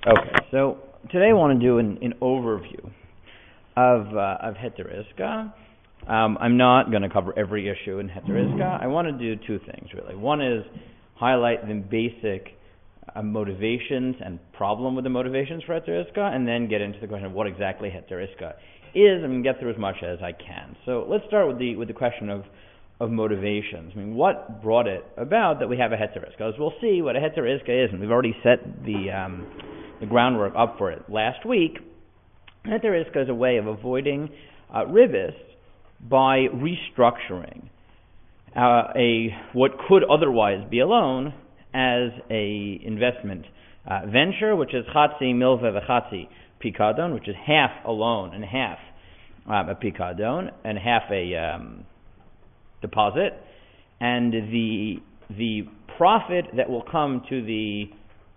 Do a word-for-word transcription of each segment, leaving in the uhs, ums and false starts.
Okay, so today I want to do an, an overview of uh, of Heter Iska. Um, I'm not going to cover every issue in Heter Iska. I want to do two things really. One is highlight the basic uh, motivations and problem with the motivations for Heter Iska, and then get into the question of what exactly Heter Iska is, and get through as much as I can. So let's start with the with the question of of motivations. I mean, what brought it about that we have a Heter Iska? As we'll see what a Heter Iska is, and we've already set the um, the groundwork up for it last week. Heter Iska is a way of avoiding uh, ribis by restructuring uh, a what could otherwise be a loan as a investment uh, venture, which is chatzi milve v'chatzi pikadon, which is half a loan and half um, a pikadon and half a um, deposit, and the the profit that will come to the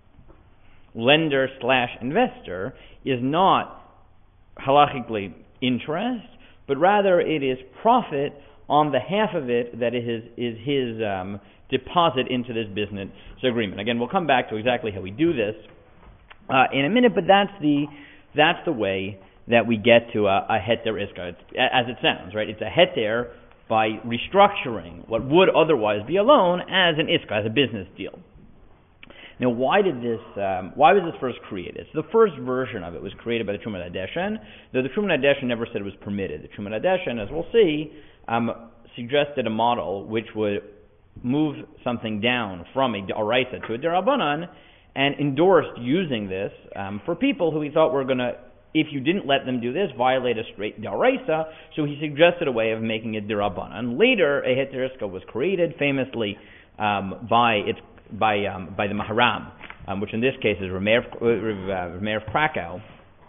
lender slash investor is not halachically interest, but rather it is profit on the half of it that is is his um, deposit into this business agreement. Again, we'll come back to exactly how we do this uh, in a minute, but that's the that's the way that we get to a, a heter iska, it's, as it sounds, right? It's a heter by restructuring what would otherwise be a loan as an iska, as a business deal. Now, why did this? Um, why was this first created? So the first version of it was created by the Truman Hadeshen, though the Truman Hadeshen never said it was permitted. The Truman Hadeshen, as we'll see, um, suggested a model which would move something down from a d'oraisa to a d'Rabbanan, and endorsed using this um, for people who he thought were going to, if you didn't let them do this, violate a straight d'oraisa. So he suggested a way of making it d'Rabbanan. Later, a heter iska was created, famously um, by its by um, by the Maharam, um, which in this case is Rameir of, uh, Rameir of Krakow,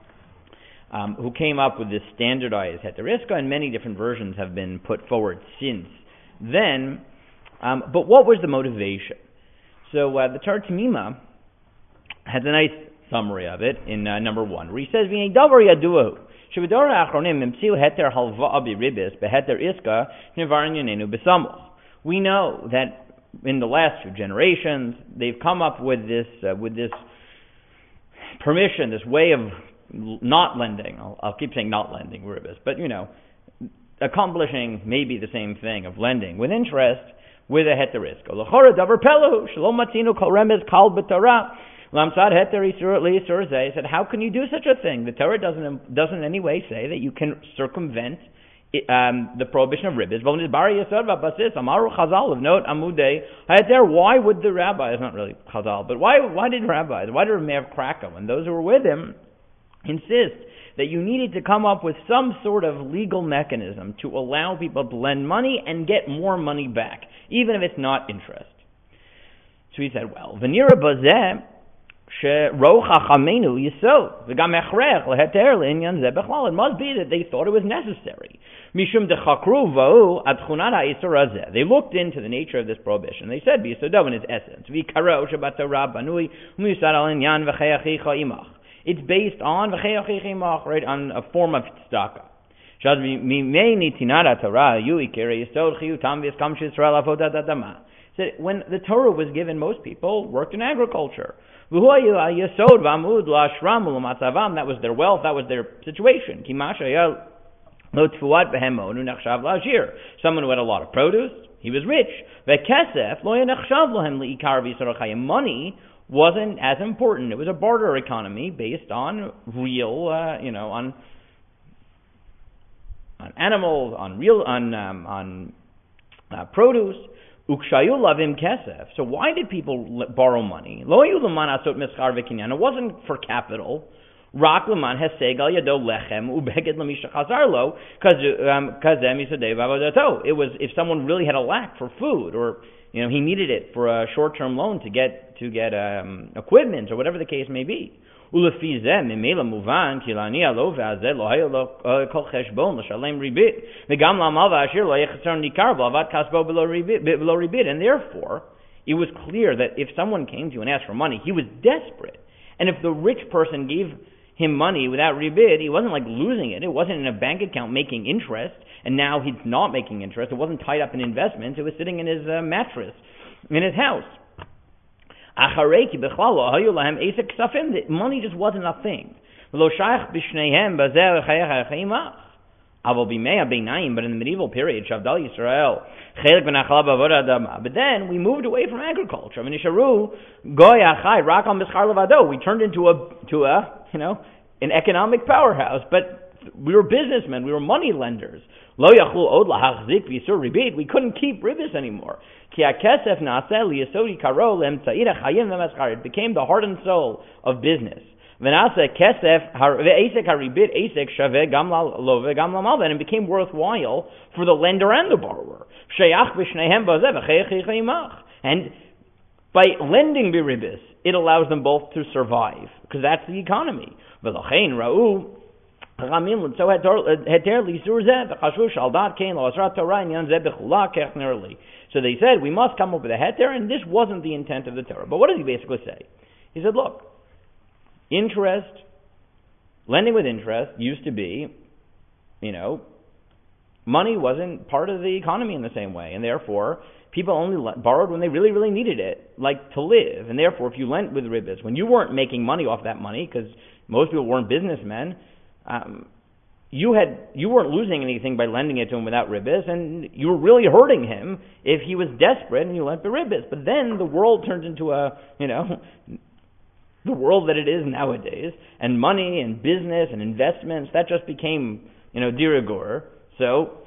um, who came up with this standardized heter iska, and many different versions have been put forward since then. Um, but what was the motivation? So uh, the Torah Tamima has a nice summary of it in uh, number one, where he says, "V'nei yaduahu shebedor ha'achronim imtziu heter halva'a b'ribis beheter iska nevar inyanenu b'samuch." We know that in the last few generations, they've come up with this uh, with this permission, this way of not lending. I'll, I'll keep saying not lending, ribis, but you know, accomplishing maybe the same thing of lending with interest with a heter iska. L'chora davar pelahu shelo matzinu kol remez kal b'Torah lamsad heter isur leisur zeh. Said, how can you do such a thing? The Torah doesn't doesn't in any way say that you can circumvent It, um, the prohibition of ribis. Amaru Chazal of note Amudei. Why would the rabbis, not really Chazal, but why why did rabbis, why did Rameir of Krakow and those who were with him insist that you needed to come up with some sort of legal mechanism to allow people to lend money and get more money back, even if it's not interest? So he said, well, V'nira bazeh it must be that they thought it was necessary. They looked into the nature of this prohibition. They said, in its essence, it's based on right, on a form of tzedakah. Said when the Torah was given, most people worked in agriculture. That was their wealth, that was their situation. Someone who had a lot of produce, he was rich. Money wasn't as important. It was a barter economy based on real, uh, you know, on on animals, on real, on um, on uh, produce. So why did people borrow money? It wasn't for capital. Because it was if someone really had a lack for food, or you know he needed it for a short-term loan to get to get um, equipment or whatever the case may be. So therefore, it was clear that if someone came to you and asked for money, he was desperate. And if the rich person gave him money without rebid, he wasn't like losing it. It wasn't in a bank account making interest, and now he's not making interest. It wasn't tied up in investments. It was sitting in his uh, mattress in his house. Acharei ki bichlal lo hayu lahem esek ksafim. The money just wasn't a thing. V'lo shayach b'shneihem bazeh chayach chayimach. Avol b'mei ha'beinayim, but in the medieval period, Shavdal Yisrael, chelik v'nachala b'avodah adama. But then we moved away from agriculture. V'nisharu goy achai rak al mischar levado. We turned into a to a you know an economic powerhouse, but we were businessmen. We were money lenders. Lo yachlu od lahachzik v'yisur ribit. We couldn't keep ribis anymore. Ki hakesef naseh liyasodi karo le'emtza'id ha'chayim v'meschar. It became the heart and soul of business. V'naseh kesef ve'esek haribit esek shaveh gam la'love gam la'malva, and it became worthwhile for the lender and the borrower. Sheyach b'shneihem bazeh v'chayach chayimach. And by lending biribis, it allows them both to survive, because that's the economy. V'lochein ra'u Ramim so heter lisur zeh v'chashu shaldat kein la'asrat Torah inyan zeh b'chula kech nerli. So they said, we must come up with a heter, and this wasn't the intent of the Torah. But what did he basically say? He said, look, interest, lending with interest used to be, you know, money wasn't part of the economy in the same way, and therefore people only le- borrowed when they really, really needed it, like to live. And therefore, if you lent with ribis, when you weren't making money off that money, because most people weren't businessmen, um, you had you weren't losing anything by lending it to him without ribis, and you were really hurting him if he was desperate and you lent the ribis. But then the world turned into a, you know, the world that it is nowadays, and money and business and investments, that just became, you know, de rigueur. So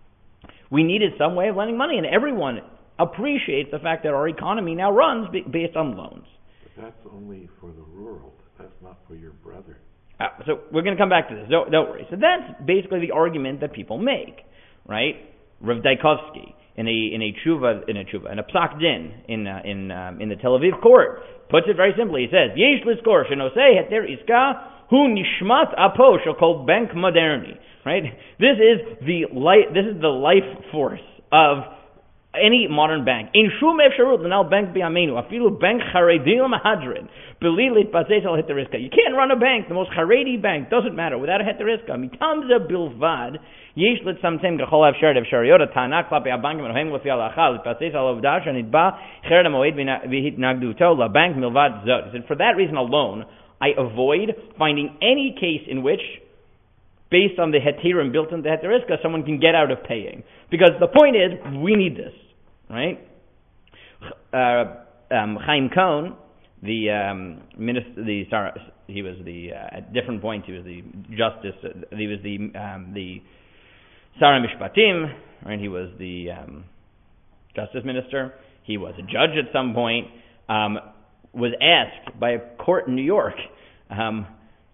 we needed some way of lending money, and everyone appreciates the fact that our economy now runs based on loans. But that's only for the rural. That's not for your brother. Uh, so we're going to come back to this. Don't, don't worry. So that's basically the argument that people make, right? Rav Daikovsky in a in a tshuva in a tshuva in a psak din in uh, in um, in the Tel Aviv court puts it very simply. He says, "Yesh liskor shenosei heter iska hu nishmat apo shekol bank moderni." Right? This is the life. This is the life force of any modern bank. In shum efsharut l'nal bank b'yameinu afilu bank charedi l'mahadrin b'li litpatzes al heter iska. You can't run a bank, the most charedi bank, doesn't matter, without a heter iska. Mitamza bilvad yesh litzamtem gachol avshar avshariyot atana klapi abankim anohem lefi halacha litpatzes al ovdah shenitba cheret hamoed v'hitnagduto labank milvad zot. He said, for that reason alone, I avoid finding any case in which, based on the hetirim built into the heter iska, someone can get out of paying. Because the point is, we need this, right? Uh, um, Chaim Cohn, the um, minister, the sorry, he was the uh, at different points he was the justice, uh, he was the um, the Sar Mishpatim, right? He was the um, justice minister. He was a judge at some point. Um, was asked by a court in New York, um,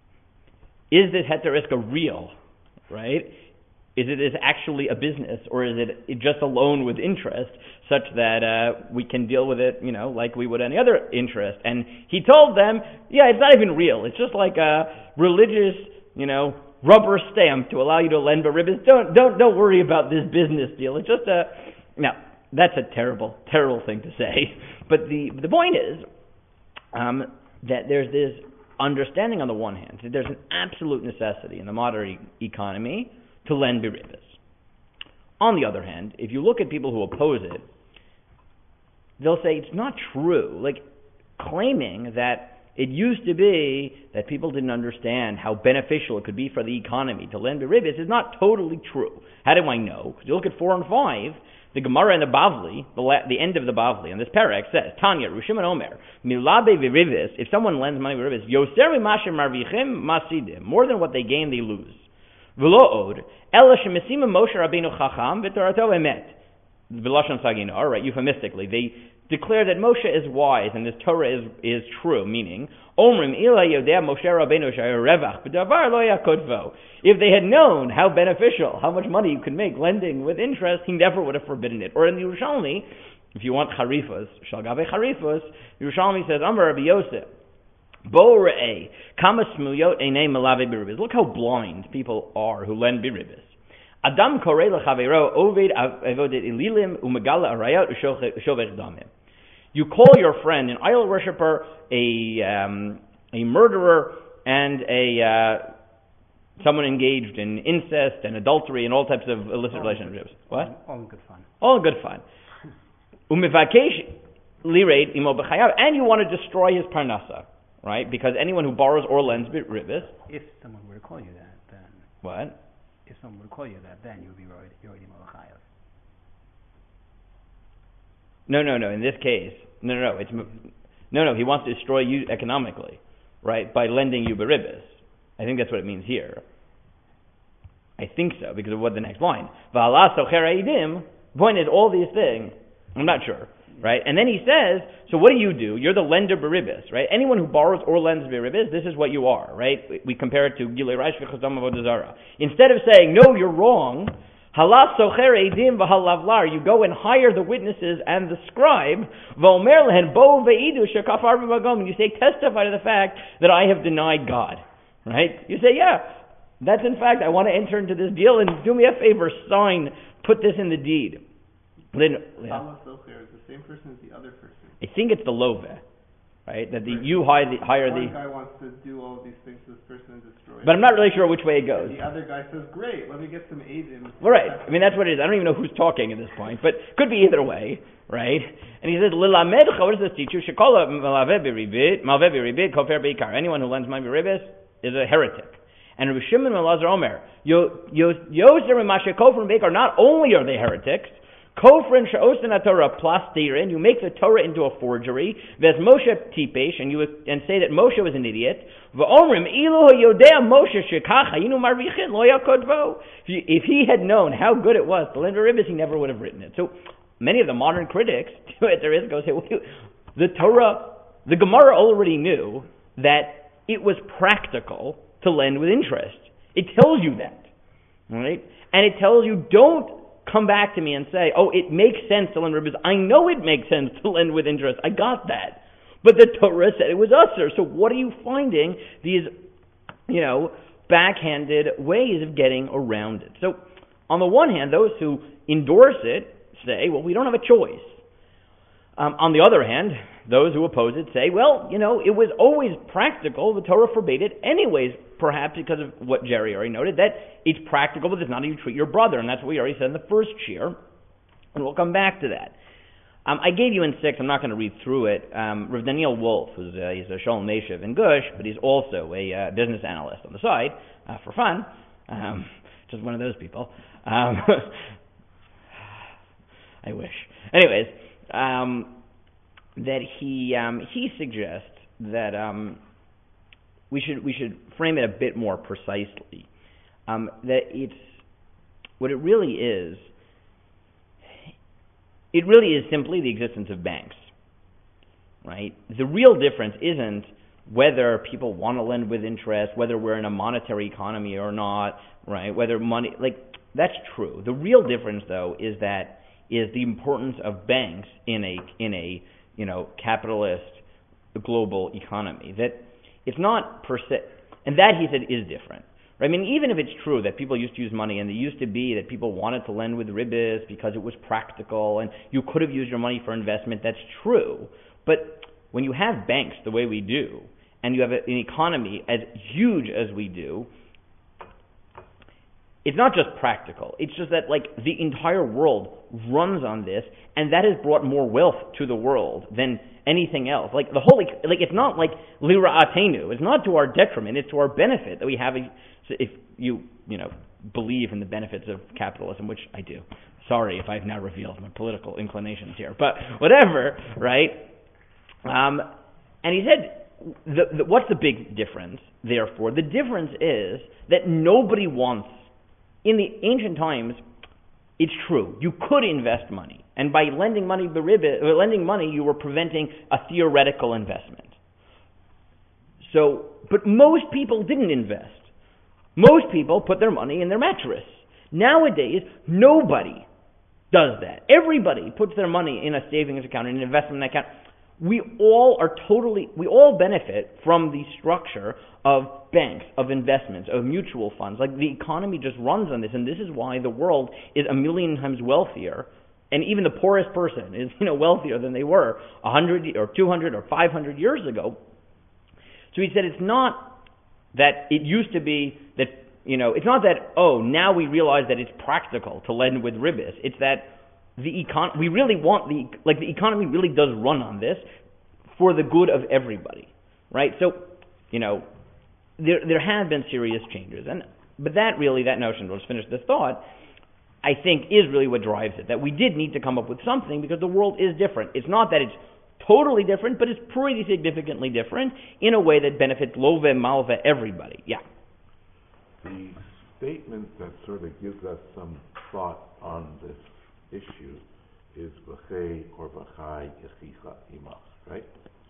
is this heter iska real, right? Is it is actually a business, or is it just a loan with interest, such that uh, we can deal with it, you know, like we would any other interest? And he told them, yeah, it's not even real. It's just like a religious, you know, rubber stamp to allow you to lend baribas. Don't don't don't worry about this business deal. It's just a no. That's a terrible, terrible thing to say. But the the point is um, that there's this understanding on the one hand that there's an absolute necessity in the modern e- economy to lend biribas. On the other hand, if you look at people who oppose it, they'll say it's not true. Like, claiming that it used to be that people didn't understand how beneficial it could be for the economy to lend biribas is not totally true. How do I know? Because you look at four and five, the Gemara and the Bavli, the, la- the end of the Bavli, and this parak says, Tanya, Rushim and Omer, Milabe viribis, if someone lends money biribas, Yoser v'mashem marvichim masidim, more than what they gain, they lose. V'lo od, ela shemesima Moshe Rabbeinu chacham v'torato emet. V'lashon sagino, all right, euphemistically, they declare that Moshe is wise and his Torah is is true, meaning, Omrim ila yodea Moshe Rabbeinu shayarevach b'davar lo yakotvo. If they had known how beneficial, how much money you could make lending with interest, he never would have forbidden it. Or in the Yerushalmi, if you want charifas, shalgave charifas, Yerushalmi says, Amar Rabbi Yosef, Bo re'eh, kama smuyot einei melave biribis. Look how blind people are who lend biribis. Adam korei lechavero oved avodet ililim umegala arayot ushovech damim. You call your friend an idol worshiper, a um, a murderer, and a uh, someone engaged in incest and adultery and all types of illicit all relationships. What? All in good fun. All in good fun. Umivakesh lirate imo b'chayav, and you want to destroy his parnasa, right? Because anyone who borrows or lends ribis. If someone were to call you that, then what? If someone were to call you that, then you would be yored imo b'chayav. No, no, no. In this case, no, no, no. It's no, no. He wants to destroy you economically, right? By lending you beribis. I think that's what it means here. I think so because of what the next line. V'ala socher eidim. Point is all these things. I'm not sure, right? And then he says, so what do you do? You're the lender beribis, right? Anyone who borrows or lends beribis, this is what you are, right? We compare it to Gilei Raish v'Chazam Avodah Zarah. Instead of saying no, you're wrong. Halas socher eidim v'halavlar. You go and hire the witnesses and the scribe. V'omer lehen bo ve'idu shekafar b'magom. You say, testify to the fact that I have denied God. Right? You say, yeah, that's in fact, I want to enter into this deal and do me a favor, sign, put this in the deed. Then, yeah. Allah Socher is the same person as the other person. I think it's the love, right? That the, you hire the, hire One the... guy wants to do all of these things to this person and destroy it. But I'm not really sure which way it goes. The other guy says, great, let me get some eidim. Well, right. I mean, that's what it is. I don't even know who's talking at this point, but could be either way, right? And he says, Lilamedcha, what does this teach you? Shekola malveh b'ribit, malveh b'ribit, kofer b'ikar. Anyone who lends money b'ribis is a heretic. And Rabbi Shimon ben Elazar Omer, Yoser and Mashe Kofrim B'ikar, not only are they heretics, Kofrin she'osin Torah plastirin, you make the Torah into a forgery. There's Moshe tipesh, and you and say that Moshe was an idiot. V'omrim ilu yodea Moshe shekach hayinu marvichin lo yakodvo. If he had known how good it was to lend ribis, he never would have written it. So many of the modern critics at the risk go say, well, the Torah, the Gemara already knew that it was practical to lend with interest. It tells you that, right? And it tells you don't come back to me and say, oh, it makes sense to lend ribis. I know it makes sense to lend with interest. I got that. But the Torah said it was usher. So what are you finding these, you know, backhanded ways of getting around it? So on the one hand, those who endorse it say, well, we don't have a choice. Um, on the other hand, those who oppose it say, well, you know, it was always practical. The Torah forbade it anyways, perhaps because of what Jerry already noted, that it's practical, but it's not how you treat your brother, and that's what we already said in the first shir, and we'll come back to that. Um, I gave you in six, I'm not going to read through it, um, Rav Daniel Wolf, who's uh, he's a Sholem Meshiv in Gush, but he's also a uh, business analyst on the side, uh, for fun, um, just one of those people. Um, I wish. Anyways, um, that he um, he suggests that um, we should we should frame it a bit more precisely. Um, that it's what it really is. It really is simply the existence of banks, right? The real difference isn't whether people want to lend with interest, whether we're in a monetary economy or not, right? Whether money, like, that's true. The real difference, though, is that is the importance of banks in a in a you know capitalist global economy. That it's not per se, and that he said is different. Right? I mean, even if it's true that people used to use money, and it used to be that people wanted to lend with ribis because it was practical, and you could have used your money for investment, that's true. But when you have banks the way we do, and you have an economy as huge as we do, it's not just practical. It's just that, like, the entire world runs on this, and that has brought more wealth to the world than anything else. Like, the whole, like, it's not like lira'atenu. It's not to our detriment. It's to our benefit that we have a, if you, you know, believe in the benefits of capitalism, which I do. Sorry if I've now revealed my political inclinations here, but whatever, right? Um, and he said, the, the, what's the big difference, therefore? The difference is that nobody wants, in the ancient times, it's true, you could invest money. And by lending money, or lending money, you were preventing a theoretical investment. So, but most people didn't invest. Most people put their money in their mattress. Nowadays, nobody does that. Everybody puts their money in a savings account, in an investment account. We all are totally, we all benefit from the structure of banks, of investments, of mutual funds. Like, the economy just runs on this, and this is why the world is a million times wealthier, and even the poorest person is, you know, wealthier than they were a hundred or two hundred or five hundred years ago. So he said it's not that it used to be that, you know, it's not that, oh, now we realize that it's practical to lend with ribis. It's that the econ we really want the like the economy really does run on this for the good of everybody, right? So, you know, there there have been serious changes, and but that really that notion, let's finish this thought, I think is really what drives it. That we did need to come up with something because the world is different. It's not that it's totally different, but it's pretty significantly different in a way that benefits love, malva, everybody. Yeah. The statement that sort of gives us some thought on this issue is v'chei or v'chai yechicha imach, right?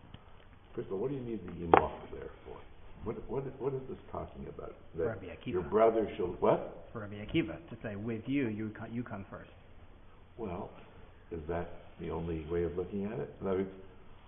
First of all, what do you need the imach there for? What what is, what is this talking about? That For Rabbi Akiva. your brother shall what? For Rabbi Akiva, to say, with you, you come, you come first. Well, is that the only way of looking at it? In other words,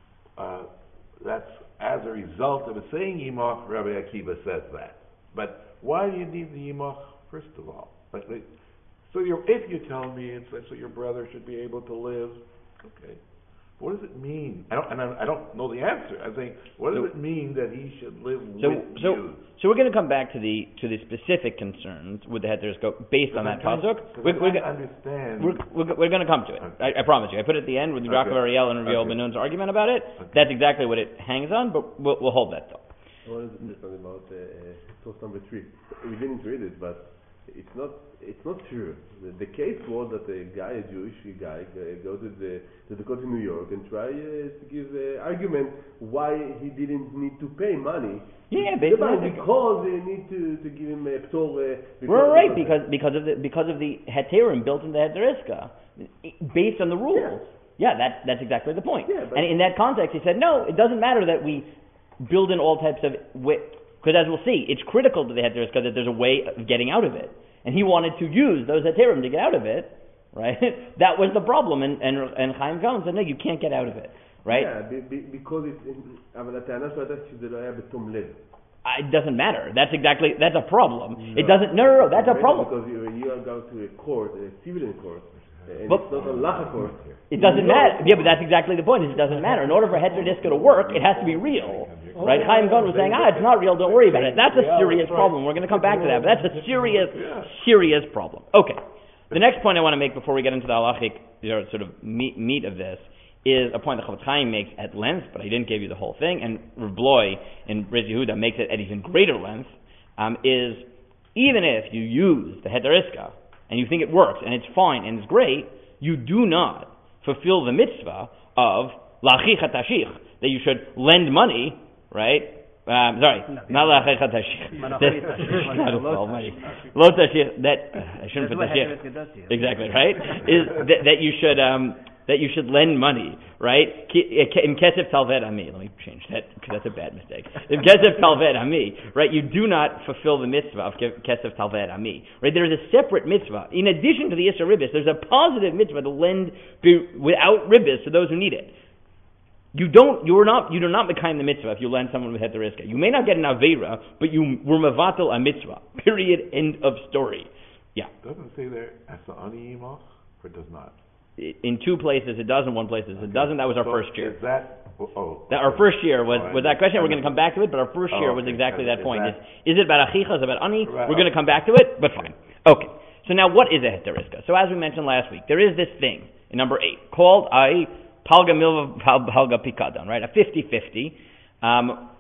uh, that's as a result of it saying imach, Rabbi Akiva says that. But why do you need the imach, first of all? Like, like, so you're, if you tell me it's like, so your brother should be able to live, okay. What does it mean? I don't, and I, I don't know the answer. I'm saying, what does So- it mean that he should live So, with so, you? so we're going to come back to the to the specific concerns with the heteroscope based on that pasuk. We're, we're, to go- understand. we're, we're, we're going to come to it. Okay. I, I promise you. I put it at the end with Okay. Yaakov Ariel and Rav Okay. Benun's argument about it. Okay. That's exactly what it hangs on, but we'll, we'll hold that thought. What is this one about uh, uh, source number three? We didn't read it, but it's not it's not true. The, the case was that a guy, a Jewish guy, uh, go to the to the court in New York and try uh, to give an argument why he didn't need to pay money. Yeah, to the basically bank because they need to, to give him a ptor. Uh, because We're of right the- because because of the because of the heterim built into the heteriska, based on the rules. Yeah, that's that's exactly the point. Yeah, but- and in that context, he said, no, it doesn't matter that we build in all types of because as we'll see, it's critical to the heteriska that there's a way of getting out of it, and he wanted to use those heterim to get out of it. Right, that was the problem, and and and Chaim Cohen said, no, you can't get out of it. Right. Yeah, be, be, because it's אבל הטענה שלו הייתה שזה לא היה בתום לב. Uh, It doesn't matter. That's exactly that's a problem. It doesn't. No, no, no. That's a problem. Because you, you are going to a court, a civilian court, and But- it's not a lacha court. It doesn't matter. Yeah, but that's exactly the point. Is it doesn't matter. In order for heterodisco to work, it has to be real, right? Chaim Cohen was saying, ah, it's not real. Don't worry about it. That's a serious problem. We're going to come back to that, but that's a serious, serious problem. Okay. The next point I want to make before we get into the halachic, you know, sort of meat, meat of this is a point that Chofetz Chaim makes at length, but I didn't give you the whole thing, and Rav Bloy in Rez Yehuda makes it at even greater length. Um, is even if you use the heteriska and you think it works and it's fine and it's great, you do not fulfill the mitzvah of lachicha tashich, that you should lend money, right? Um, sorry, No, not lachicha tashich. Manachit tashich. God Almighty. Lo tashich. That uh, I shouldn't That's put what tashich. heteriska does to you. Exactly right. Is that, that you should um, that you should lend money, right? Ki- In kesef talved ami. Let me change that because that's a bad mistake. In kesef talved ami, right? You do not fulfill the mitzvah of ke- kesef talved ami, right? There is a separate mitzvah in addition to the Issur Ribbis. There's a positive mitzvah to lend be, without ribbis to those who need it. You don't. You are not. You do not mekayim the mitzvah if you lend someone with heteriska. You may not get an avera, but you were mevatel a mitzvah. Period. End of story. Yeah. Doesn't say there asa ani imach, or does not? In two places it does, in one place it doesn't. That was our So first year. Is that oh, oh That our first year was, Oh, I was that question. We're going to understand. come back to it, but our first year Oh, was okay. exactly Is that point. that- Is, is it about achicha? Is it about ani? Right. We're going to come back to it, but fine. Okay. So now, what is a heteriska? So as we mentioned last week, there is this thing in number eight called a palga milva pal- palga pikadon, right? A fifty-fifty. Um,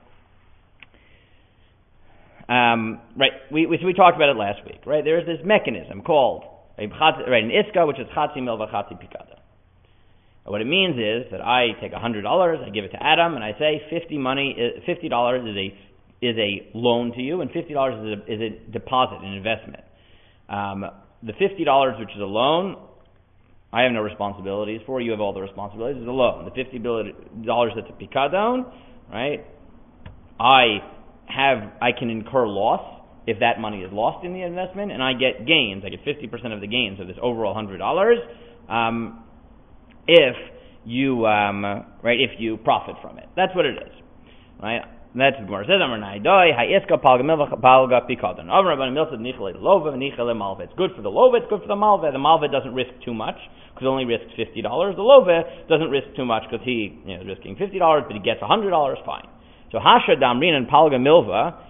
um, right. We, we so we talked about it last week, right? There is this mechanism called a chatzi, right, an iska, which is chatzi milva chatzi pikadon. What it means is that I take a hundred dollars, I give it to Adam, and I say fifty money, is, fifty dollars is a is a loan to you, and fifty dollars is a, is a deposit, an investment. Um, the fifty dollars, which is a loan, I have no responsibilities for. You have all the responsibilities. It's a loan. The fifty dollars that's a pikadon, right? I have I can incur loss if that money is lost in the investment, and I get gains. I get fifty percent of the gains of this overall hundred dollars. Um, if you um, right, if you profit from it, that's what it is, right? That's what Gemara says. Amar Naidoi Ha'iska Palga Milva Palga Pikadon. Amar Rabban Milsa Nichale Lova Nichale Malva. It's good for the Lova. It's good for the Malva. The Malva doesn't risk too much because it only risks fifty dollars. The Lova doesn't risk too much because he you know, is risking fifty dollars, but he gets a hundred dollars. Fine. So Hasha Damrin and Palga Milva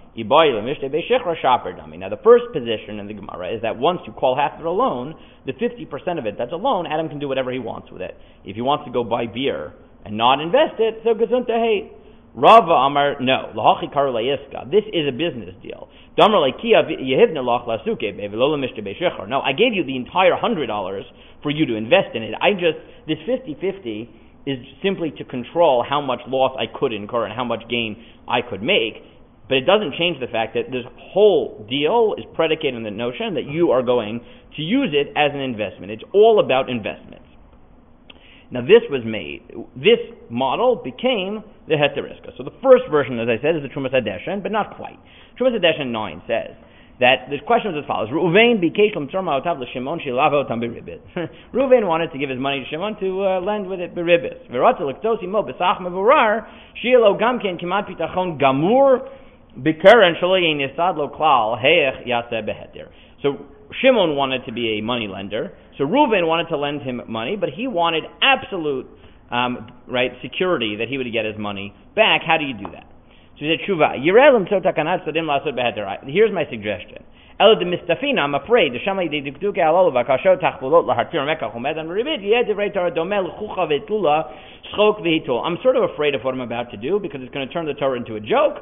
Now the first position in the Gemara is that once you call half of it a loan, the fifty percent of it that's a loan, Adam can do whatever he wants with it. If he wants to go buy beer and not invest it, so gesundheit. Hey, Rava Amar, no, lahachi karu layiska. This is a business deal. Damar leikia yehivna lach lasuke bevelola mishte beishecher. No, I gave you the entire hundred dollars for you to invest in it. I just this fifty-fifty is simply to control how much loss I could incur and how much gain I could make. But it doesn't change the fact that this whole deal is predicated on the notion that you are going to use it as an investment. It's all about investments. Now this was made, this model became the Heteriska. So the first version, as I said, is the Trumas Hadeshen, but not quite. Trumas Hadeshen nine says that the question is as follows: Reuven bikesh l'mtzorma otav l'Shimon shilava otam beribit. Reuven wanted to give his money to Shimon to uh, lend with it beribit. V'rotze l'ktos imo b'sach mevurar shielo gamken kimat pitachon gamur b'keren shelo yinisad lo klal heich yaseh beheter. So Shimon wanted to be a money lender. So Reuven wanted to lend him money, but he wanted absolute um, right security that he would get his money back. How do you do that? So he said, Shuva, here's my suggestion. I'm afraid I'm sort of afraid of what I'm about to do because it's going to turn the Torah into a joke.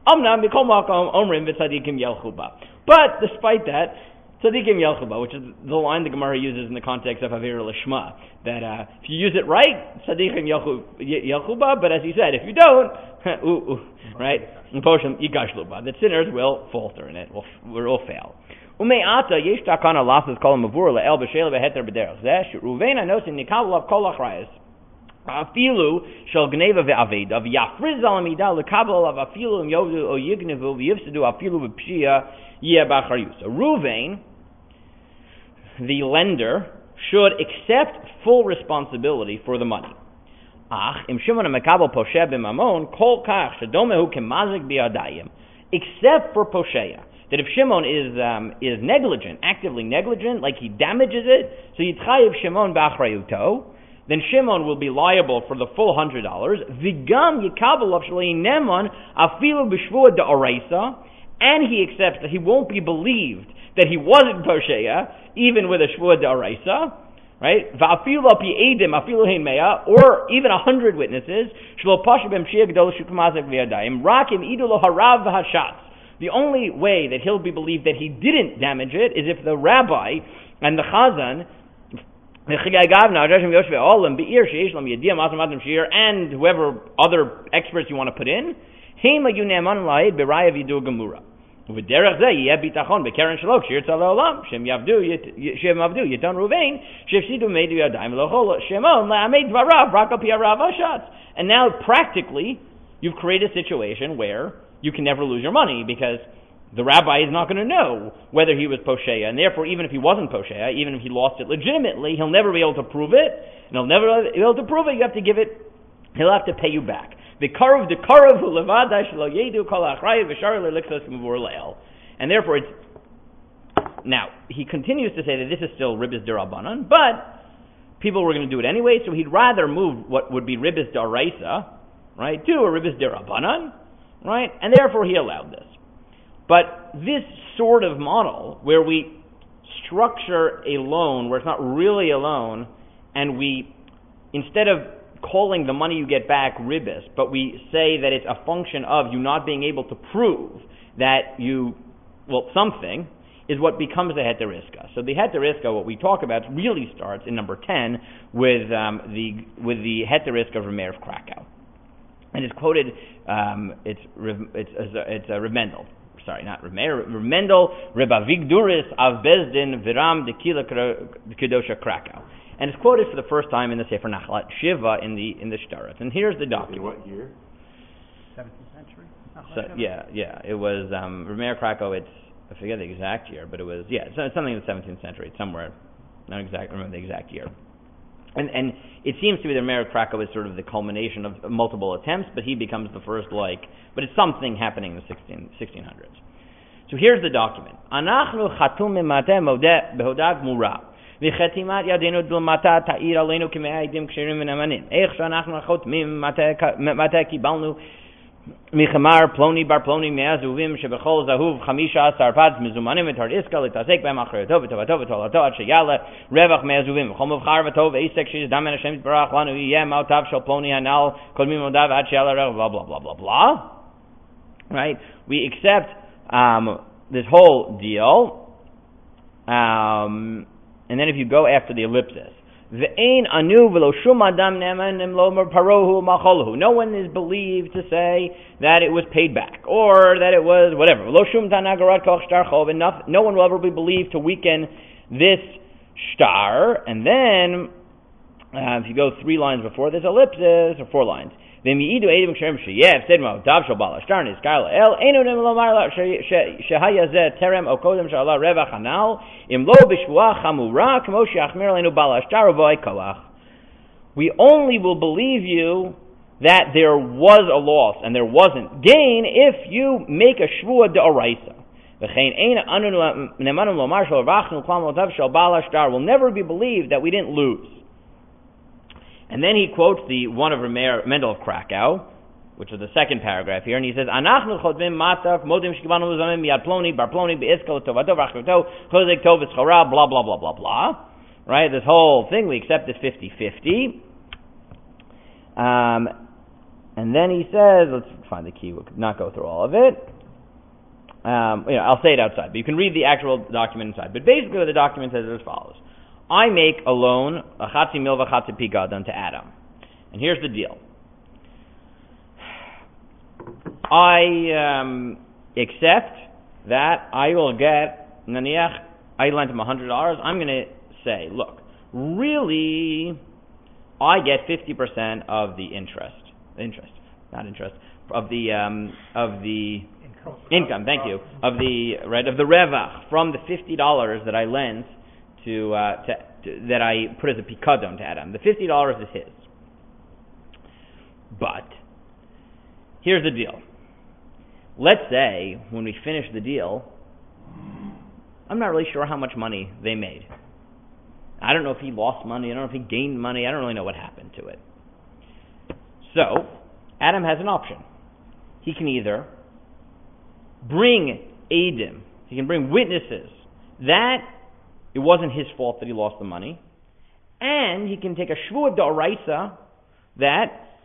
But despite that, Tzadikim Yelchuba, which is the line the Gemara uses in the context of Avera Lishma, that uh, if you use it right, Tzadikim Yelchuba, but as he said, if you don't, ooh, ooh, right, that sinners will falter in it, will, will fail. Ume'ata yesh takana lasas kol mavur le'el b'shel v'heter b'derech zeh, Reuven anosin nikal lav kol achrayas. Afilu shel gneva ve'aveda v'yafriz al midah lekabel av afilu im yovdu o yignevu v'yifsedu afilu v'pshia yeh b'acharyu. So Reuven, the lender, should accept full responsibility for the money. Ach, im Shimon mekabel posheh b'mamon kol kach shedomehu kemazik bi'adayim, except for posheh, that if Shimon is um, is negligent, actively negligent, like he damages it, so yitchayev Shimon b'achrayuto, then Shimon will be liable for the full hundred dollars. Vigam yikabel of shalei neman afilu b'shvua da'oraisa, and he accepts that he won't be believed that he wasn't posheya, even with a shvua da'oraisa, right? Va'afilu api edim afilu hein mea, or even a hundred witnesses. Shlo pasha b'mshia gedol shukmazak v'yadayim rakim idu lo harav v'hashatz. The only way that he'll be believed that he didn't damage it is if the rabbi and the chazan and whoever other experts you want to put in, and now practically you've created a situation where you can never lose your money because the rabbi is not going to know whether he was posheya, and therefore even if he wasn't posheya, even if he lost it legitimately, he'll never be able to prove it, and he'll never be able to prove it. You have to give it, he'll have to pay you back. And therefore it's, now, he continues to say that this is still ribis derabanan, but people were going to do it anyway, so he'd rather move what would be ribis daraisa, right, to a ribis derabanan, right, and therefore he allowed this. But this sort of model, where we structure a loan where it's not really a loan, and we, instead of calling the money you get back ribis, but we say that it's a function of you not being able to prove that you, well, something, is what becomes the heteriska. So the heteriska, what we talk about, really starts in number ten with um, the with the heteriska of Rameir of Krakow, and it's quoted. Um, it's it's it's a Reb Mendel. Sorry, not Remeir, Mendel, Reb Avigduris of Bezdin Viram de Kila Kedosha Krakow, and it's quoted for the first time in the Sefer Nachlat Shiva in the in the Shtarat. And here's the document. In what year? seventeenth century. So, yeah, yeah, it was um, Remeir Krakow. It's I forget the exact year, but it was yeah, it's something in the seventeenth century. It's somewhere, not exact. Remember the exact year. And and it seems to be that Remeir Krakow is sort of the culmination of multiple attempts, but he becomes the first, like, but it's something happening in the sixteen hundreds. So here's the document. Anachnu chatum mimate modeh behodag mura. V'chetimat yadenu d'lmata ta'ir aleinu k'mei aidim kshirim v'namanim. Eich sh'anachnu chotmim mate kibalnu Michamar Ploni Bar Ploni Me'azuvim Shebechol Zahuv Chamisha Asar Pads Mizumanim Etar Iska Litasek Be'em Achreyato V'Tovato V'Tolato Ad Sheyala Revach Me'azuvim V'Chol Mevchar V'Tov Eisek Shiz Damen Hashem Yitbarach Lanu Yeh Mautav Shal Ploni Hanal Kol Mimodav Ad Sheyala Revach blah blah blah blah blah. Right? We accept um, this whole deal, um, and then if you go after the ellipsis. Ve'ein anu v'lo shum adam ne'emanim lomer parohu ma'cholhu. No one is believed to say that it was paid back, or that it was whatever. V'lo shum tanagarat koch shtar chov, and no one will ever be believed to weaken this shtar. And then, uh, if you go three lines before this ellipsis, or four lines, v'mi'idu eidim ksherim sheyev sedma dav shal bal ashtar nizkar la'el einu nem lomar la shehaya zeh terem o kodem shala revach hanal im lo b'shvuah chamura k'mo she'achmir leinu bal ashtar uvoy kolach. We only will believe you that there was a loss and there wasn't gain if you make a shvuah de'oraisa. V'chein eina anu nemanum lomar shal revachnu klam lotav shal bal ashtar. Will never be believed that we didn't lose. And then he quotes the one of Rameir Mendel of Krakow, which is the second paragraph here, and he says, "Anachnu chodvim matav modim shkivanu luzamim yad ploni bar ploni beiskel tovato v'achroto chozek tov v'schora blah blah blah blah blah." Right, this whole thing we accept as fifty-fifty. Um, and then he says, let's find the key. We'll not go through all of it. Um, you know, I'll say it outside, but you can read the actual document inside. But basically, the document says as follows. I make a loan, a chatzi milva chatzi pigadon to Adam. And here's the deal. I um, accept that I will get, naniach, I lent him one hundred dollars. I'm going to say, look, really, I get fifty percent of the interest. Interest, not interest, of the, um, of the income. income, thank you, of the, right, of the revach from the fifty dollars that I lent To, uh, to, to that I put as a pikadon to Adam. The fifty dollars is his. But here's the deal. Let's say when we finish the deal, I'm not really sure how much money they made. I don't know if he lost money. I don't know if he gained money. I don't really know what happened to it. So Adam has an option. He can either bring Eidim, he can bring witnesses that it wasn't his fault that he lost the money, and he can take a shvuah d'oraisa that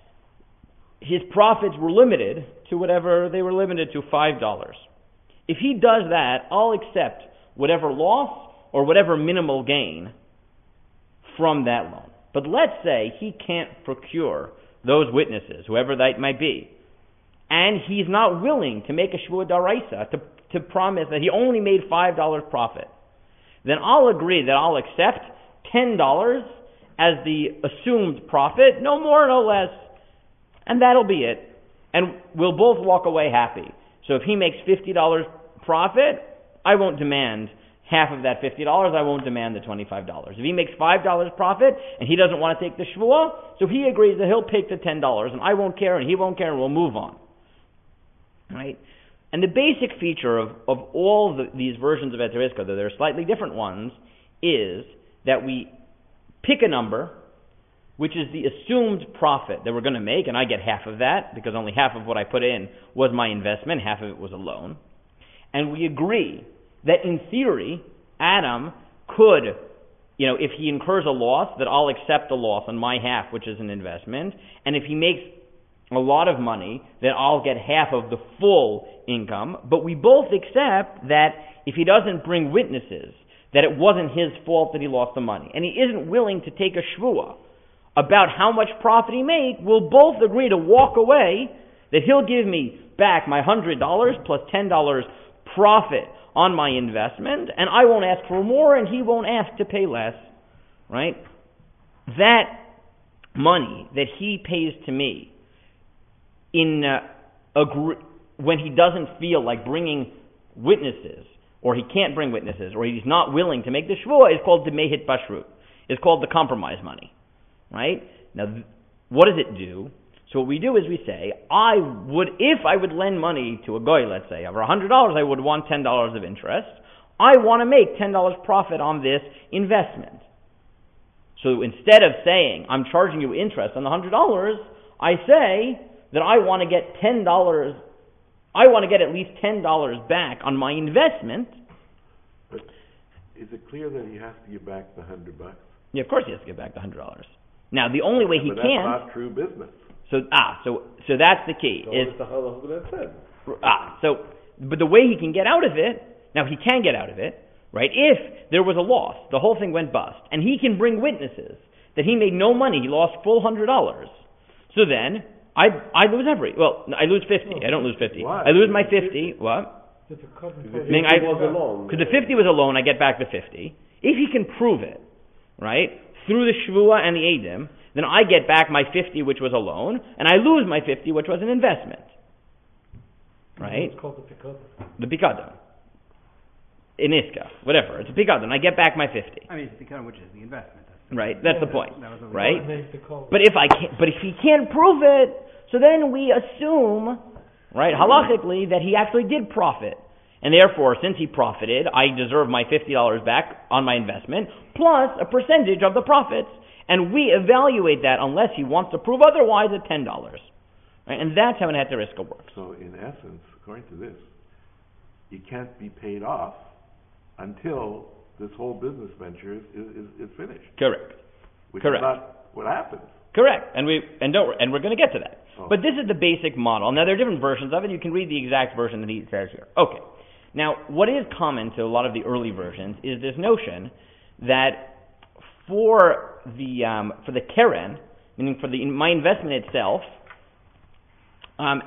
his profits were limited to whatever they were limited to, five dollars. If he does that, I'll accept whatever loss or whatever minimal gain from that loan. But let's say he can't procure those witnesses, whoever that might be, and he's not willing to make a shvuah d'oraisa to, to promise that he only made five dollars profit. Then I'll agree that I'll accept ten dollars as the assumed profit, no more, no less, and that'll be it. And we'll both walk away happy. So if he makes fifty dollars profit, I won't demand half of that fifty dollars, I won't demand the twenty-five dollars. If he makes five dollars profit, and he doesn't want to take the shvuah, so he agrees that he'll take the ten dollars, and I won't care, and he won't care, and we'll move on. Right? And the basic feature of, of all the, these versions of Heter Iska, though there are slightly different ones, is that we pick a number, which is the assumed profit that we're going to make, and I get half of that, because only half of what I put in was my investment, half of it was a loan. And we agree that in theory, Adam could, you know, if he incurs a loss, that I'll accept the loss on my half, which is an investment, and if he makes a lot of money, then I'll get half of the full income. But we both accept that if he doesn't bring witnesses, that it wasn't his fault that he lost the money, and he isn't willing to take a shvuah about how much profit he made, we'll both agree to walk away, that he'll give me back my one hundred dollars plus ten dollars profit on my investment, and I won't ask for more, and he won't ask to pay less, right? That money that he pays to me in uh, agree, when he doesn't feel like bringing witnesses, or he can't bring witnesses, or he's not willing to make the shvuah, is called the mehit bashrut. It's called the compromise money, right? Now, th- what does it do? So what we do is we say, I would, if I would lend money to a goy, let's say, over one hundred dollars, I would want ten dollars of interest. I want to make ten dollars profit on this investment. So instead of saying, I'm charging you interest on the one hundred dollars, I say that I want to get ten dollars, I want to get at least ten dollars back on my investment. But is it clear that he has to give back the hundred bucks? Yeah, of course he has to give back the hundred dollars. Now, the only way he but can. That's not true business. So ah, so so that's the key. So is what's the halacha that said? ah, so but the way he can get out of it. Now he can get out of it, right? If there was a loss, the whole thing went bust, and he can bring witnesses that he made no money, he lost full hundred dollars. So then I I lose every well I lose fifty. I don't lose fifty. Why? I lose my fifty. What? Because Meaning I was a loan. Because the fifty was a loan, I get back the fifty. If he can prove it, right, through the shvua and the edim, then I get back my fifty, which was a loan, and I lose my fifty, which was an investment. Right? It's called the pikadon. The pikadon. In Iska, whatever. It's a pikadon. I get back my fifty. I mean, it's the which is the investment. That's the Right? That's the Yeah, point. that was what we Right? What makes the call? But if I can't, but if he can't prove it, so then we assume, right, halachically, that he actually did profit. And therefore, since he profited, I deserve my fifty dollars back on my investment, plus a percentage of the profits. And we evaluate that, unless he wants to prove otherwise, at ten dollars. Right? And that's how an heteriska works. So in essence, according to this, you can't be paid off until this whole business venture is, is, is finished. Correct. Which Correct. is not what happens. Correct, and we and don't and we're going to get to that. Oh. But this is the basic model. Now there are different versions of it. You can read the exact version that he says here. Okay. Now what is common to a lot of the early versions is this notion that for the um, for the keren, meaning for the my investment itself, um,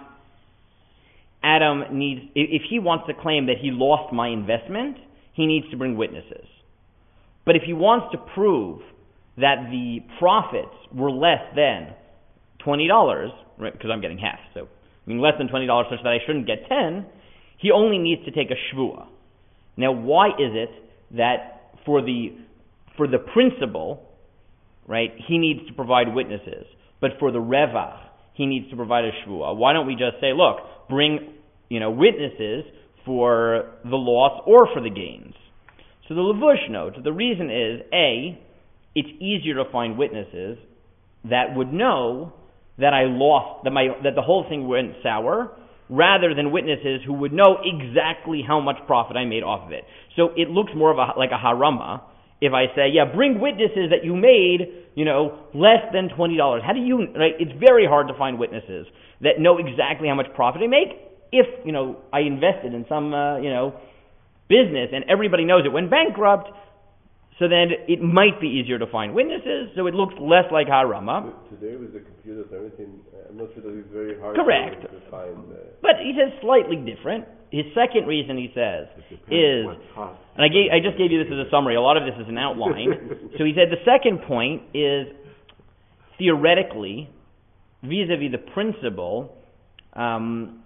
Adam needs if he wants to claim that he lost my investment, he needs to bring witnesses. But if he wants to prove that the profits were less than twenty dollars, right, because I'm getting half, so I mean less than twenty dollars such that I shouldn't get ten, he only needs to take a shvua. Now, why is it that for the for the principal, right, he needs to provide witnesses, but for the revach, he needs to provide a shvua? Why don't we just say, look, bring, you know, witnesses for the loss or for the gains? So the Levush notes, the reason is, A, it's easier to find witnesses that would know that I lost, that my that the whole thing went sour, rather than witnesses who would know exactly how much profit I made off of it. So it looks more of a like a harama if I say, yeah, bring witnesses that you made, you know, less than twenty dollars. How do you, right? It's very hard to find witnesses that know exactly how much profit I make if, you know, I invested in some, uh, you know, business and everybody knows it went bankrupt. So then it might be easier to find witnesses, so it looks less like harama. Today with the computers and everything, I'm not sure that it's very hard Correct. to, to find. Uh, But he says slightly different. His second reason, he says, It depends is, what cost. and I, gave, I just gave you this as a summary, a lot of this is an outline. So he said the second point is, theoretically, vis-a-vis the principle, um,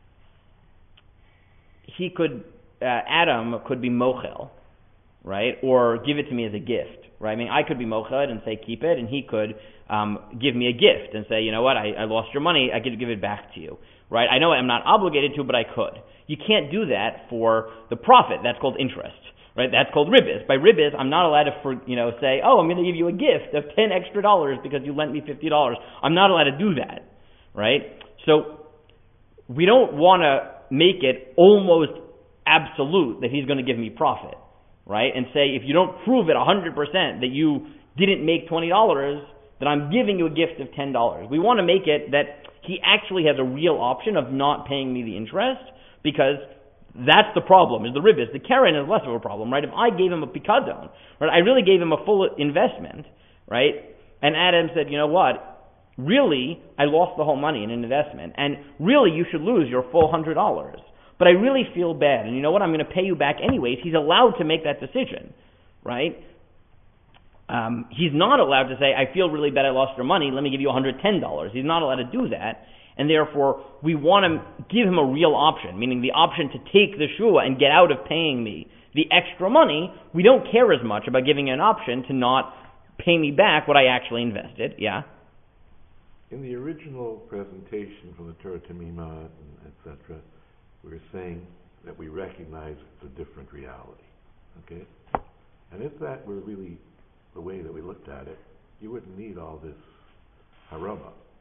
he could, uh, Adam could be mochel, right, or give it to me as a gift, right? I mean, I could be mochel and say keep it, and he could um, give me a gift and say, you know what, I, I lost your money, I could give it back to you, right? I know I'm not obligated to, but I could. You can't do that for the profit. That's called interest, right? That's called ribbis. By ribbis, I'm not allowed to, for, you know, say, oh, I'm going to give you a gift of ten extra dollars because you lent me fifty dollars. I'm not allowed to do that, right? So we don't want to make it almost absolute that he's going to give me profit, right? And say, if you don't prove it one hundred percent that you didn't make twenty dollars, then I'm giving you a gift of ten dollars. We want to make it that he actually has a real option of not paying me the interest, because that's the problem, is the ribbis. The keren is less of a problem, right? If I gave him a pikadon, right, I really gave him a full investment, right? And Adam said, you know what? Really, I lost the whole money in an investment, and really you should lose your full one hundred dollars. But I really feel bad, and you know what? I'm going to pay you back anyways. He's allowed to make that decision, right? Um, he's not allowed to say, I feel really bad I lost your money, let me give you one hundred ten dollars. He's not allowed to do that, and therefore we want to give him a real option, meaning the option to take the shua and get out of paying me the extra money. We don't care as much about giving an option to not pay me back what I actually invested, yeah? In the original presentation from the Torah Tamima, et cetera, we were saying that we recognize it's a different reality, okay? And if that were really the way that we looked at it, you wouldn't need all this haroma.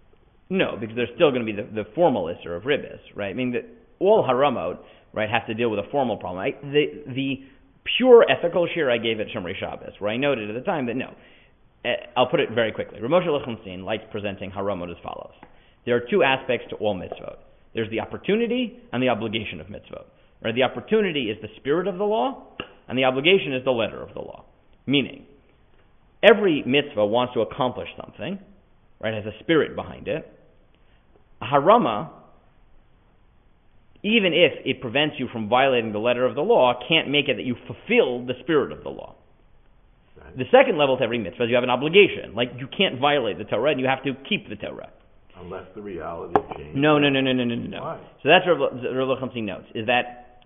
No, because there's still going to be the, the formal isser of ribis, right? I mean, that all haramot, right, have to deal with a formal problem. I, the the pure ethical shir I gave at Shomrei Shabbos, where I noted at the time that no, uh, I'll put it very quickly. Rav Moshe Lichtenstein likes presenting haramot as follows. There are two aspects to all mitzvot. There's the opportunity and the obligation of mitzvot. Right? The opportunity is the spirit of the law, and the obligation is the letter of the law. Meaning, every mitzvah wants to accomplish something, right, has a spirit behind it. A harama, even if it prevents you from violating the letter of the law, can't make it that you fulfill the spirit of the law. Right. The second level to every mitzvah is you have an obligation. Like, you can't violate the Torah, and you have to keep the Torah. Unless the reality changes. No, no, no, no, no, no, no. Why? So that's what Rav Lichtenstein notes, is that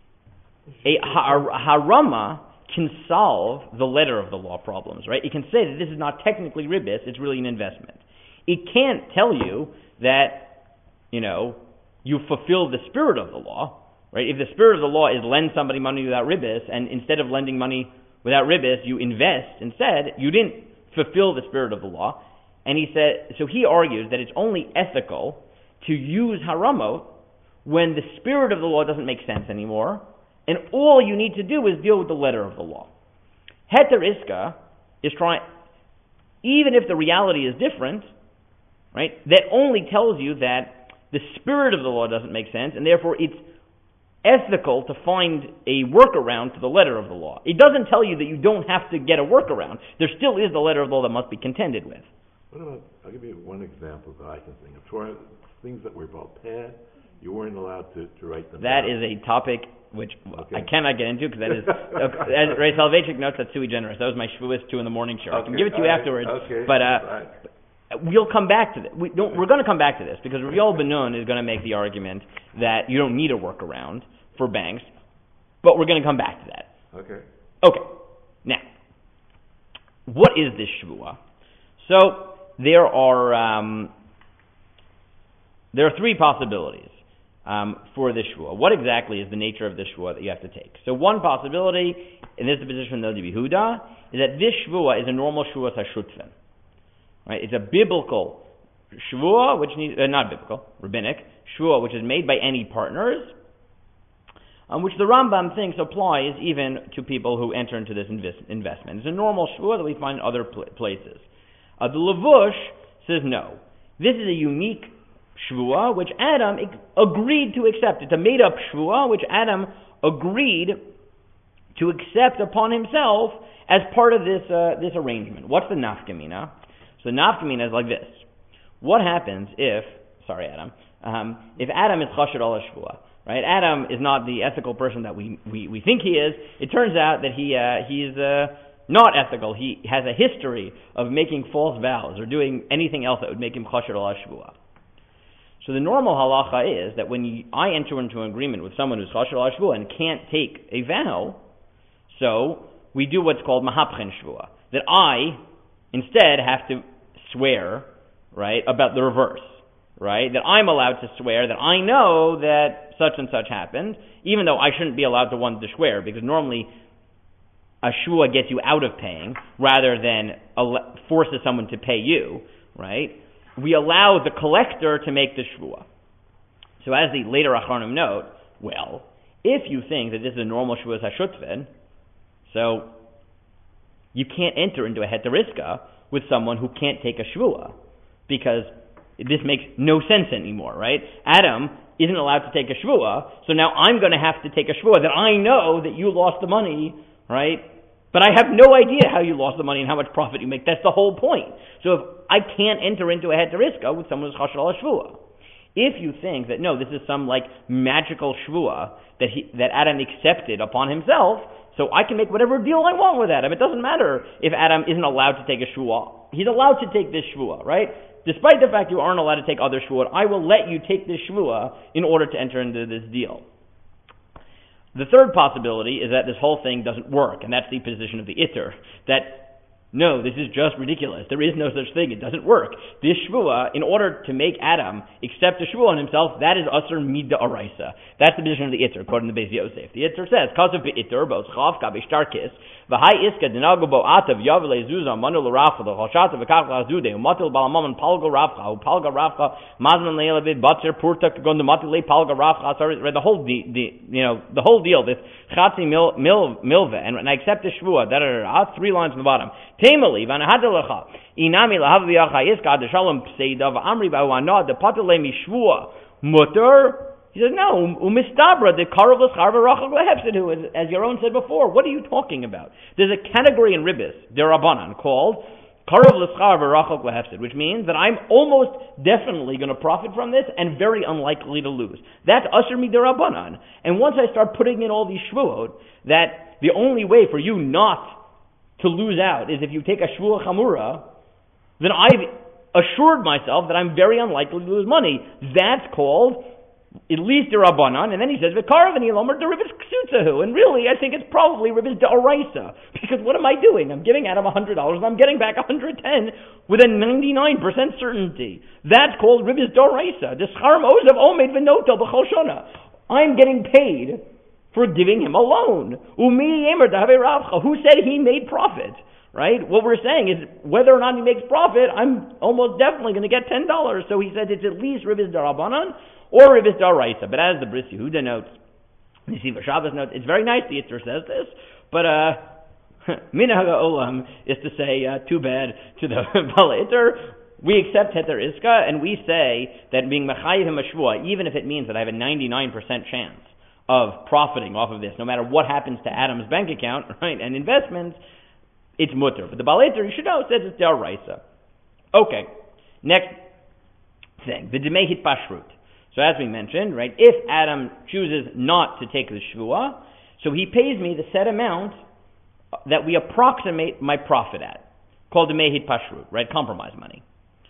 a harama can solve the letter of the law problems, right? It can say that this is not technically ribis, it's really an investment. It can't tell you that, you know, you fulfill the spirit of the law, right? If the spirit of the law is lend somebody money without ribis, and instead of lending money without ribis, you invest instead, you didn't fulfill the spirit of the law. And he said, so he argues that it's only ethical to use haramot when the spirit of the law doesn't make sense anymore, and all you need to do is deal with the letter of the law. Heter Iska is trying, even if the reality is different, right, that only tells you that the spirit of the law doesn't make sense, and therefore it's ethical to find a workaround to the letter of the law. It doesn't tell you that you don't have to get a workaround. There still is the letter of the law that must be contended with. What about, I'll give you one example that I can think of. For things that were about pad, you weren't allowed to, to write them That down. is a topic which Okay. I cannot get into because that is, as Ray Salvechik notes, that's sui generis. That was my Shavuos two in the morning show. I can Okay, give it to you all right, afterwards, okay, but uh, right. we'll come back to this. We don't, we're going to come back to this because Rav Yoel Ben-Nun is going to make the argument that you don't need a workaround for banks, but we're going to come back to that. Okay. Okay. Now, what is this Shavua? So there are um, there are three possibilities um, for this Shavua. What exactly is the nature of this Shavua that you have to take? So one possibility, and this is the position of the Yehuda, is that this Shavua is a normal Shavua Hashutfen. Right? It's a biblical Shavua, which needs uh, not biblical, rabbinic Shavua, which is made by any partners, um, which the Rambam thinks applies even to people who enter into this invest- investment. It's a normal Shavua that we find in other pl- places. Uh, the Levush says no. This is a unique Shvuah which Adam ag- agreed to accept. It's a made-up Shvuah which Adam agreed to accept upon himself as part of this uh, this arrangement. What's the nafkamina? So the nafkamina is like this. What happens if, sorry Adam, um, if Adam is chasher al Shvuah, right? Adam is not the ethical person that we, we, we think he is. It turns out that he uh, he's uh, not ethical. He has a history of making false vows or doing anything else that would make him chasher al Shvuah. So the normal halacha is that when you, I enter into an agreement with someone who's chasher al Shvuah and can't take a vow, so we do what's called mahapchen Shvuah, that I instead have to swear, right, about the reverse, right, that I'm allowed to swear that I know that such and such happened, even though I shouldn't be allowed to want to swear, because normally a shvuah gets you out of paying rather than ele- forces someone to pay you, right? We allow the collector to make the shvuah. So as the later Achronim note, well, if you think that this is a normal shvuah hashutven, so you can't enter into a heteriska with someone who can't take a shvuah, because this makes no sense anymore, right? Adam isn't allowed to take a shvuah, so now I'm going to have to take a shvuah that I know that you lost the money, right? But I have no idea how you lost the money and how much profit you make. That's the whole point. So if I can't enter into a heteriska with someone who's chasher al shvuah, if you think that no, this is some like magical shvuah that he, that Adam accepted upon himself, so I can make whatever deal I want with Adam. It doesn't matter if Adam isn't allowed to take a shvuah. He's allowed to take this shvuah, right? Despite the fact you aren't allowed to take other shvuah, I will let you take this shvuah in order to enter into this deal. The third possibility is that this whole thing doesn't work, and that's the position of the Itter, that No, this is just ridiculous. There is no such thing. It doesn't work. This shvua, in order to make Adam accept a shvua on himself, that is asur mida araisa. That's the position of the Itzer, according to Beis Yosef. The Itzer says, "Kasav be'itzer bo tzchavka be'shtarkis v'hai iska denago bo atav yavle zuza manu l'rafcha l'chashata v'kach l'azudei u'matil balamam palga rafcha u'palga rafcha mazman le'elavid batzer purta k'gon d'matil le palga rafcha." Sorry, the whole the, the you know the whole deal. This chatzi mil mil milve and, and I accept the shvua. Da da da. Three lines on the bottom. Temali vanahadelecha inami lahaviyacha iska de shalom pseidav amri ba'uanah de patele mishvua mutter. He says no umistabra de karav l'schar v'rachal lehefsidu, as as your own said before. What are you talking about? There's a category in Ribbis derabanan called karav l'schar v'rachal lehefsid, which means that I'm almost definitely going to profit from this and very unlikely to lose. That's asher mi derabanan. And once I start putting in all these shvuot, that the only way for you not to lose out is if you take a shvua chamura, then I've assured myself that I'm very unlikely to lose money. That's called at least a rabbanon. And then he says v'karav and yilomer derivas ksutzahu. And really, I think it's probably ribis deoraisa, because what am I doing? I'm giving Adam a hundred dollars and I'm getting back a hundred ten with a ninety-nine percent certainty. That's called ribis deoraisa. The schar mozav omed v'noto b'chol shana. I'm getting paid for giving him a loan. Umi yemer dahave ravcha. Who said he made profit? Right? What we're saying is whether or not he makes profit, I'm almost definitely going to get ten dollars. So he says it's at least ribis darabanan or ribis daraisa. But as the Bris Yehuda notes, Nesiva Shabbos notes, it's very nice the Yitzhak says this, but uh, minhag olam is to say uh, too bad to the Bala Yitzhak. We accept Heter Iska and we say that being mechayiv him a shvua, even if it means that I have a ninety-nine percent chance of profiting off of this, no matter what happens to Adam's bank account, right, and investments, it's mutter. But the Balater, you should know, says it's deraisa. Okay, next thing, the demehit pashrut. So as we mentioned, right, if Adam chooses not to take the shvua, so he pays me the set amount that we approximate my profit at, called demehit pashrut, right, compromise money.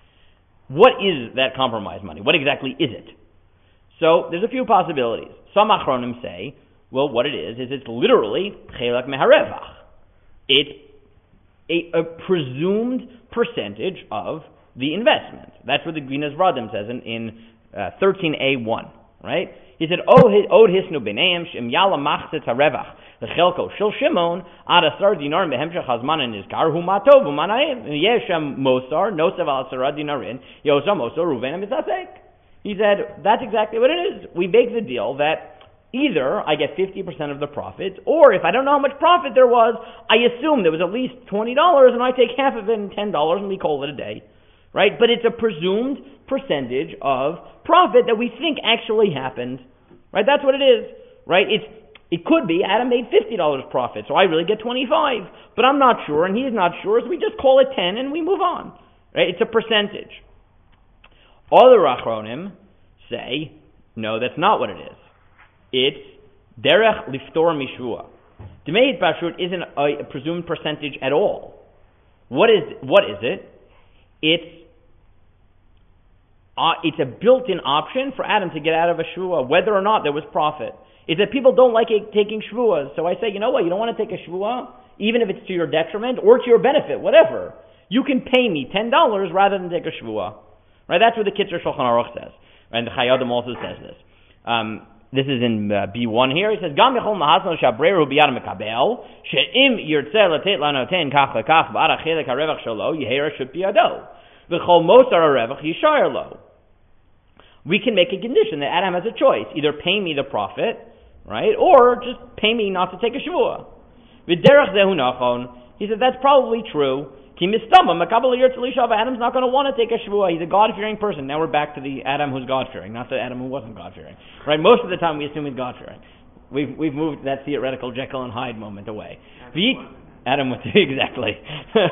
What is that compromise money? What exactly is it? So there's a few possibilities. Some achronim say, well, what it is, is it's literally chelak meharevach. It's a, a presumed percentage of the investment. That's what the Gvinas Radim says in, in uh, thirteen A one, right? He said, Od hisnu b'neim shem yala machzet harevach l'chelko shel Shimon ad asar dinar behemshech hazman nizkar hu matov hu manaim yeshem mosar nosev al asar dinarin yosam mosar ruven mitzasek. He said, that's exactly what it is. We make the deal that either I get fifty percent of the profits, or if I don't know how much profit there was, I assume there was at least twenty dollars, and I take half of it and ten dollars, and we call it a day. Right? But it's a presumed percentage of profit that we think actually happened. Right? That's what it is. Right? It's, it could be Adam made fifty dollars profit, so I really get twenty-five. But I'm not sure, and he's not sure, so we just call it ten, and we move on. Right? It's a percentage. Other achronim say, no, that's not what it is. It's derech liftor mishvua. Demehit pashrut isn't a, a presumed percentage at all. What is what is it? It's uh, it's a built-in option for Adam to get out of a shvua, whether or not there was profit. It's that people don't like it, taking shvuas. So I say, you know what? You don't want to take a shvua, even if it's to your detriment or to your benefit, whatever. You can pay me ten dollars rather than take a shvua. Right, that's what the Kitzur Shulchan Aruch says, and the Chayadim also says this. Um, this is in uh, B one here. He says, "Gam yachol mahasno shabreiru biyad mekabel she'im yirtzeh latet lanoten kach lekach ba'ara chelek harevach shelo yehera shut biyado v'chol mosar harevach yishayir lo." We can make a condition that Adam has a choice: either pay me the profit, right, or just pay me not to take a shvua. V'derech zehu nachon. He said that's probably true. Adam's not going to want to take a shvua. He's a God-fearing person. Now we're back to the Adam who's God-fearing, not the Adam who wasn't God-fearing. Right? Most of the time we assume he's God-fearing. We've we've moved that theoretical Jekyll and Hyde moment away. Adam was exactly.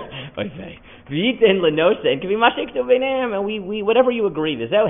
And we we whatever you agree. Now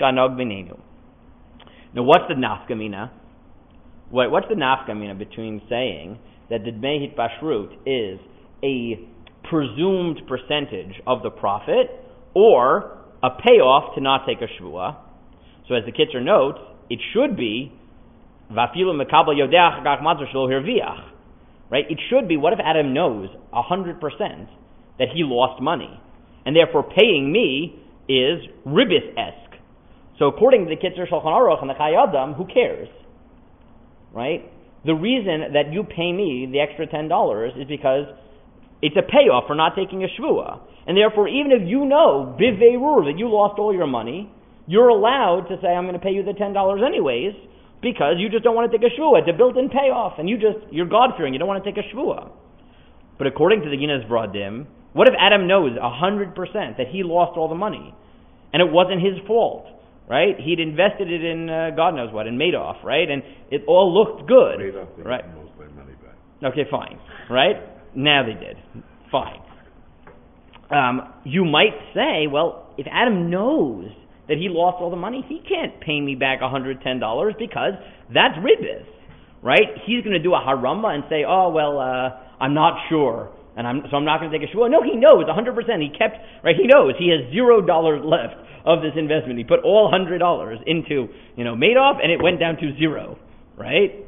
what's the nafkamina? What what's the nafkamina between saying that the Dmei Hitpashrut is a presumed percentage of the profit, or a payoff to not take a shvua? So as the Kitzur notes, it should be vafilu mekabel yodeach gach matzah shelo hirviach. Right? It should be, what if Adam knows a hundred percent that he lost money, and therefore paying me is ribis-esque. So according to the Kitzur Shulchan Aruch and the Chai Adam, who cares? Right? The reason that you pay me the extra ten dollars is because it's a payoff for not taking a shvua. And therefore, even if you know, biveirur, that you lost all your money, you're allowed to say, I'm going to pay you the ten dollars anyways, because you just don't want to take a shvua. It's a built-in payoff, and you just, you're God-fearing, you don't want to take a shvua. But according to the Ginas Vradim, what if Adam knows one hundred percent that he lost all the money, and it wasn't his fault, right? He'd invested it in, uh, God knows what, in Madoff, right? And it all looked good, Madoff didn't right? most of their money back. Okay, fine, right? Now they did. Fine. Um, you might say, well, if Adam knows that he lost all the money, he can't pay me back one hundred ten dollars because that's ribis, right? He's going to do a harama and say, oh, well, uh, I'm not sure, and I'm, so I'm not going to take a shvua. No, he knows one hundred percent. He kept, right, he knows he has zero dollars left of this investment. He put all one hundred dollars into, you know, Madoff, and it went down to zero, right?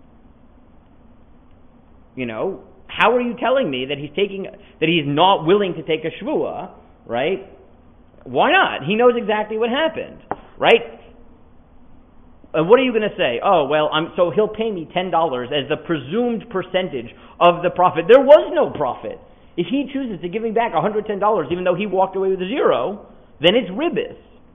You know, how are you telling me that he's taking, that he's not willing to take a shvua, right? Why not? He knows exactly what happened, right? And what are you going to say? Oh, well, I'm, so he'll pay me ten dollars as the presumed percentage of the profit. There was no profit. If he chooses to give me back one hundred ten dollars, even though he walked away with a zero, then it's ribis.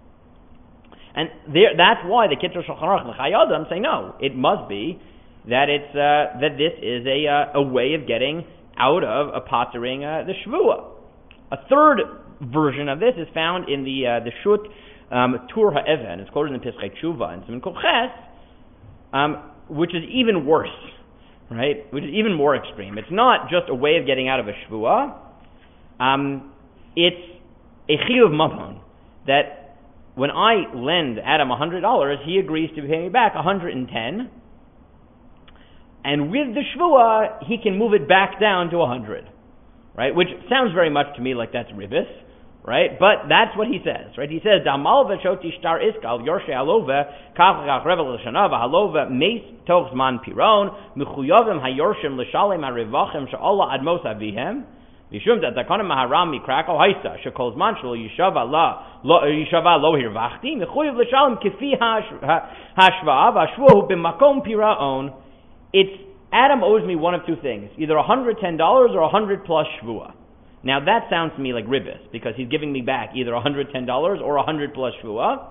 And there, that's why the Kitzur Shulchan Aruch and the Chai Adam say, no, it must be that it's uh, that this is a uh, a way of getting out of a pottering uh, the shvua. A third version of this is found in the uh, the Shut um, Tur HaEven. It's quoted in the Pischei Tshuva and Siman Koches, um, which is even worse, right? Which is even more extreme. It's not just a way of getting out of a shvua. Um, it's a chiyuv mamon, that when I lend Adam one hundred dollars, he agrees to pay me back one hundred ten. And with the shvua, he can move it back down to one hundred, right? Which sounds very much to me like that's ribis, right? But that's what he says, right? He says, "Damal v'shoti shtar iskal yorshe alova kach revel l'shana v'halova meis toch zman piron mechuyavim hayorshim l'shalem harivachim she'ola admos avihem v'shum zatakonim maharam mikrakol haisa shekol zman shelo yishava la yishava lo hirvachti mechuyav l'shalem kifi hashva v'ashvuhu b'makom piraon." It's, Adam owes me one of two things, either one hundred ten dollars or one hundred plus shvua. Now that sounds to me like ribis, because he's giving me back either one hundred ten dollars or one hundred plus shvua.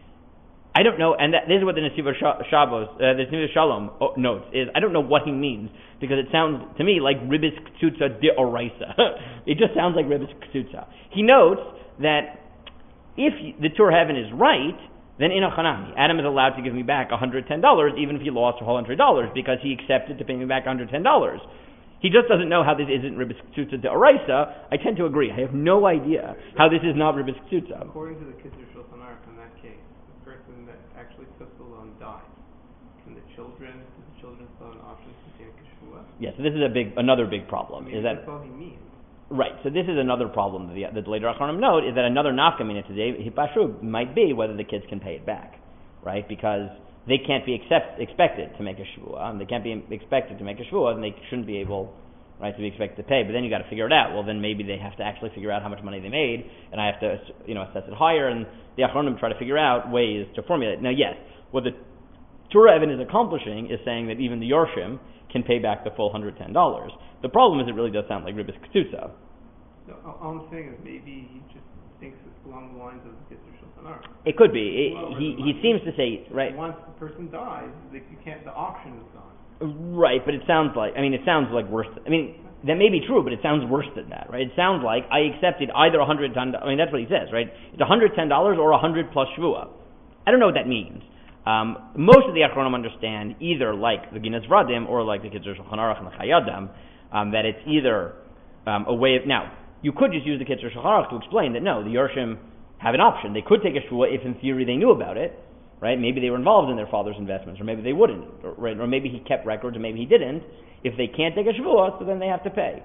I don't know, and that, this is what the Nesiva Shavos, uh, the Nesiva Shalom notes, is I don't know what he means, because it sounds to me like ribis ktsutza de oraisa. It just sounds like ribis ktsutza. He notes that if the Tur Heaven is right, then in a chanami, Adam is allowed to give me back one hundred ten dollars even if he lost a whole one hundred dollars because he accepted to pay me back one hundred ten dollars. He just doesn't know how this isn't ribis ktsutza de oraisa. I tend to agree. I have no idea how this is not ribis ktsutza. According to the Kitzur Shulchan Aruch, in that case, the person that actually took the loan died. Can the children, do the children still have an option to take a shvua? Yes, so this is a big, another big problem. Maybe is that that's all he means. Right, so this is another problem that the, that the later Acharonim note, is that another nafkamina today, hipashu, might be whether the kids can pay it back, right? Because they can't be accept, expected to make a shvua, and they can't be expected to make a shvua, and they shouldn't be able, right, to be expected to pay. But then you got to figure it out. Well, then maybe they have to actually figure out how much money they made, and I have to, you know, assess it higher, and the Acharonim try to figure out ways to formulate. Now, yes, what the Torah Evan is accomplishing is saying that even the Yorshim can pay back the full one hundred ten dollars. The problem is it really does sound like ribis ktsutza. No, all I'm saying is maybe he just thinks it's along the lines of the Kitzur Shulchan Aruch. It could be. It, Well, he the he money- seems to say, right, Once the person dies, like you can't. The auction is gone. right, but it sounds like, I mean, it sounds like worse. I mean, that may be true, but it sounds worse than that, right? It sounds like I accepted either one hundred ten dollars, I mean, that's what he says, right? It's one hundred ten dollars or one hundred plus shvua. I don't know what that means. Um, most of the Achronim understand either like the Ginas Vradim or like the Kitzur Shulchan Aruch and the Chai Adam, um, that it's either um, a way of, now, you could just use the Kitzur Shulchan Aruch to explain that no, the Yorshim have an option. They could take a shvua if in theory they knew about it, right? Maybe they were involved in their father's investments, or maybe they wouldn't, or, right? Or maybe he kept records, or maybe he didn't. If they can't take a shvua, so then they have to pay.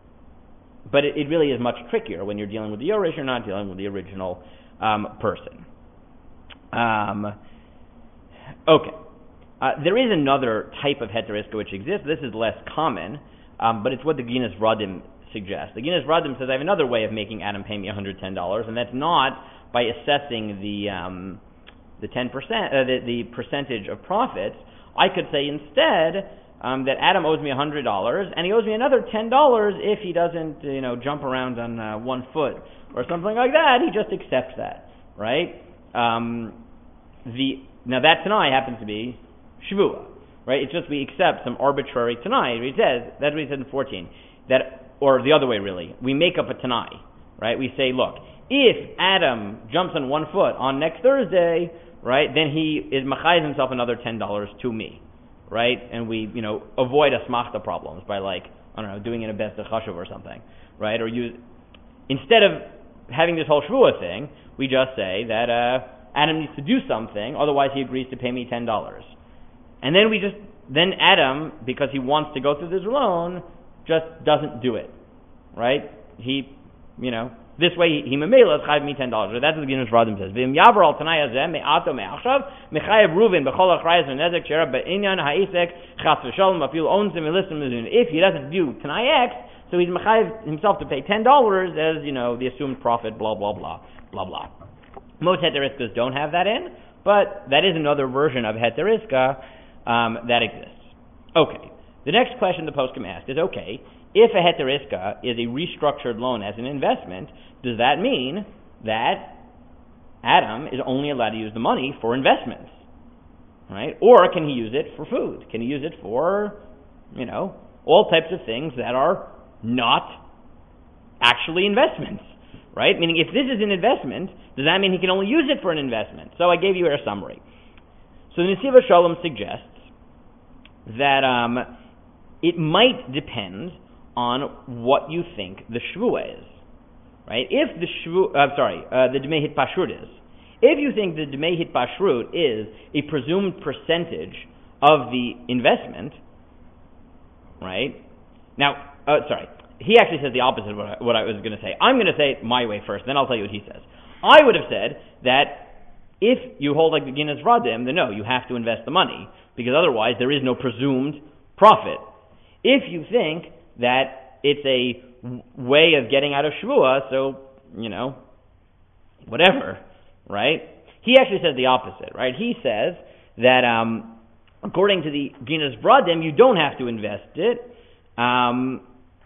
But it, it really is much trickier when you're dealing with the Yorish, you're not dealing with the original um, person. Um, okay. Uh, there is another type of heteriska which exists. This is less common, um, but it's what the Ginas Vradim suggest. The Ginas Radim says, I have another way of making Adam pay me one hundred ten dollars, and that's not by assessing the um, the ten percent, uh, the, the percentage of profits. I could say instead um, that Adam owes me one hundred dollars, and he owes me another ten dollars if he doesn't, you know, jump around on uh, one foot or something like that. He just accepts that, right? Um, the now that Tanai happens to be Shavua, right? It's just we accept some arbitrary Tanai. He says, that's what he said in fourteen, that, or the other way really, we make up a Tanai, right? We say, look, if Adam jumps on one foot on next Thursday, right, then he is machayiv himself another ten dollars to me, right? And we, you know, avoid asmachta problems by, like, I don't know, doing it a best chashuv or something, right? Or use, instead of having this whole shvua thing, we just say that uh, Adam needs to do something, otherwise he agrees to pay me ten dollars. And then we just, then Adam, because he wants to go through this loan, just doesn't do it, right? He, you know, this way he memela chayiv me ten dollars. That's what the Ginas Radim says. V'im yavar al tanai hazeh me'ato me'achshav mechayiv Reuven b'chol achrayas v'nezek shera be'inyan ha'isek chas v'shalom afil owns him and listens to him. If he doesn't do tanai X, so he's mechayiv himself to pay ten dollars as, you know, the assumed profit, blah, blah, blah, blah, blah. Most heteriskas don't have that in, but that is another version of heteriska um, that exists. Okay. The next question the poskim asked is, okay, if a heteriska is a restructured loan as an investment, does that mean that Adam is only allowed to use the money for investments, right? Or can he use it for food? Can he use it for, you know, all types of things that are not actually investments, right? Meaning, if this is an investment, does that mean he can only use it for an investment? So I gave you a summary. So the Nesiva Shalom suggests that um, it might depend on what you think the shvua is, right? If the shvu, uh, sorry, uh, the Dmei Hitpashrut is. If you think the Dmei Hitpashrut is a presumed percentage of the investment, right? Now, uh, sorry, he actually says the opposite of what I, what I was going to say. I'm going to say it my way first, then I'll tell you what he says. I would have said that if you hold like the Ginas Radim, then no, you have to invest the money, because otherwise there is no presumed profit. If you think that it's a w- way of getting out of shvua, so, you know, whatever, right? He actually says the opposite, right? He says that um, according to the Ginas Radim, you don't have to invest it, um,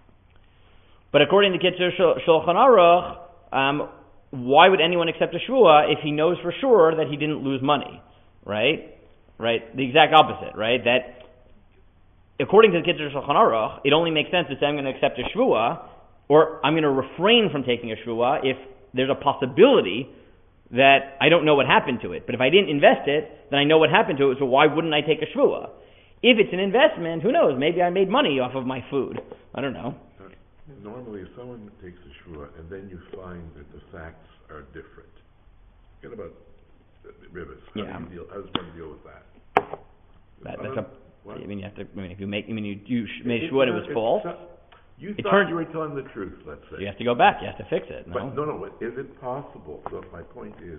but according to Kitzur Shulchan Aruch, um, why would anyone accept a shvua if he knows for sure that he didn't lose money, right? Right? The exact opposite, right? That according to the Kitzur Shulchan Aruch, it only makes sense to say I'm going to accept a shvua, or I'm going to refrain from taking a shvua if there's a possibility that I don't know what happened to it. But if I didn't invest it, then I know what happened to it, so why wouldn't I take a shvua? If it's an investment, who knows? Maybe I made money off of my food. I don't know. Normally, if someone takes a shvua and then you find that the facts are different, forget about rivers. How Yeah. do you deal? How does one deal with that? That, that's Other- a, what? I mean, you have to. I mean, if you make, I mean, you, you sh- made It- sure it it's was not- false. it's not- You It thought turned- you were telling the truth, let's say. You have to go back. You have to fix it. No? But no, no. Is it possible? So my point is,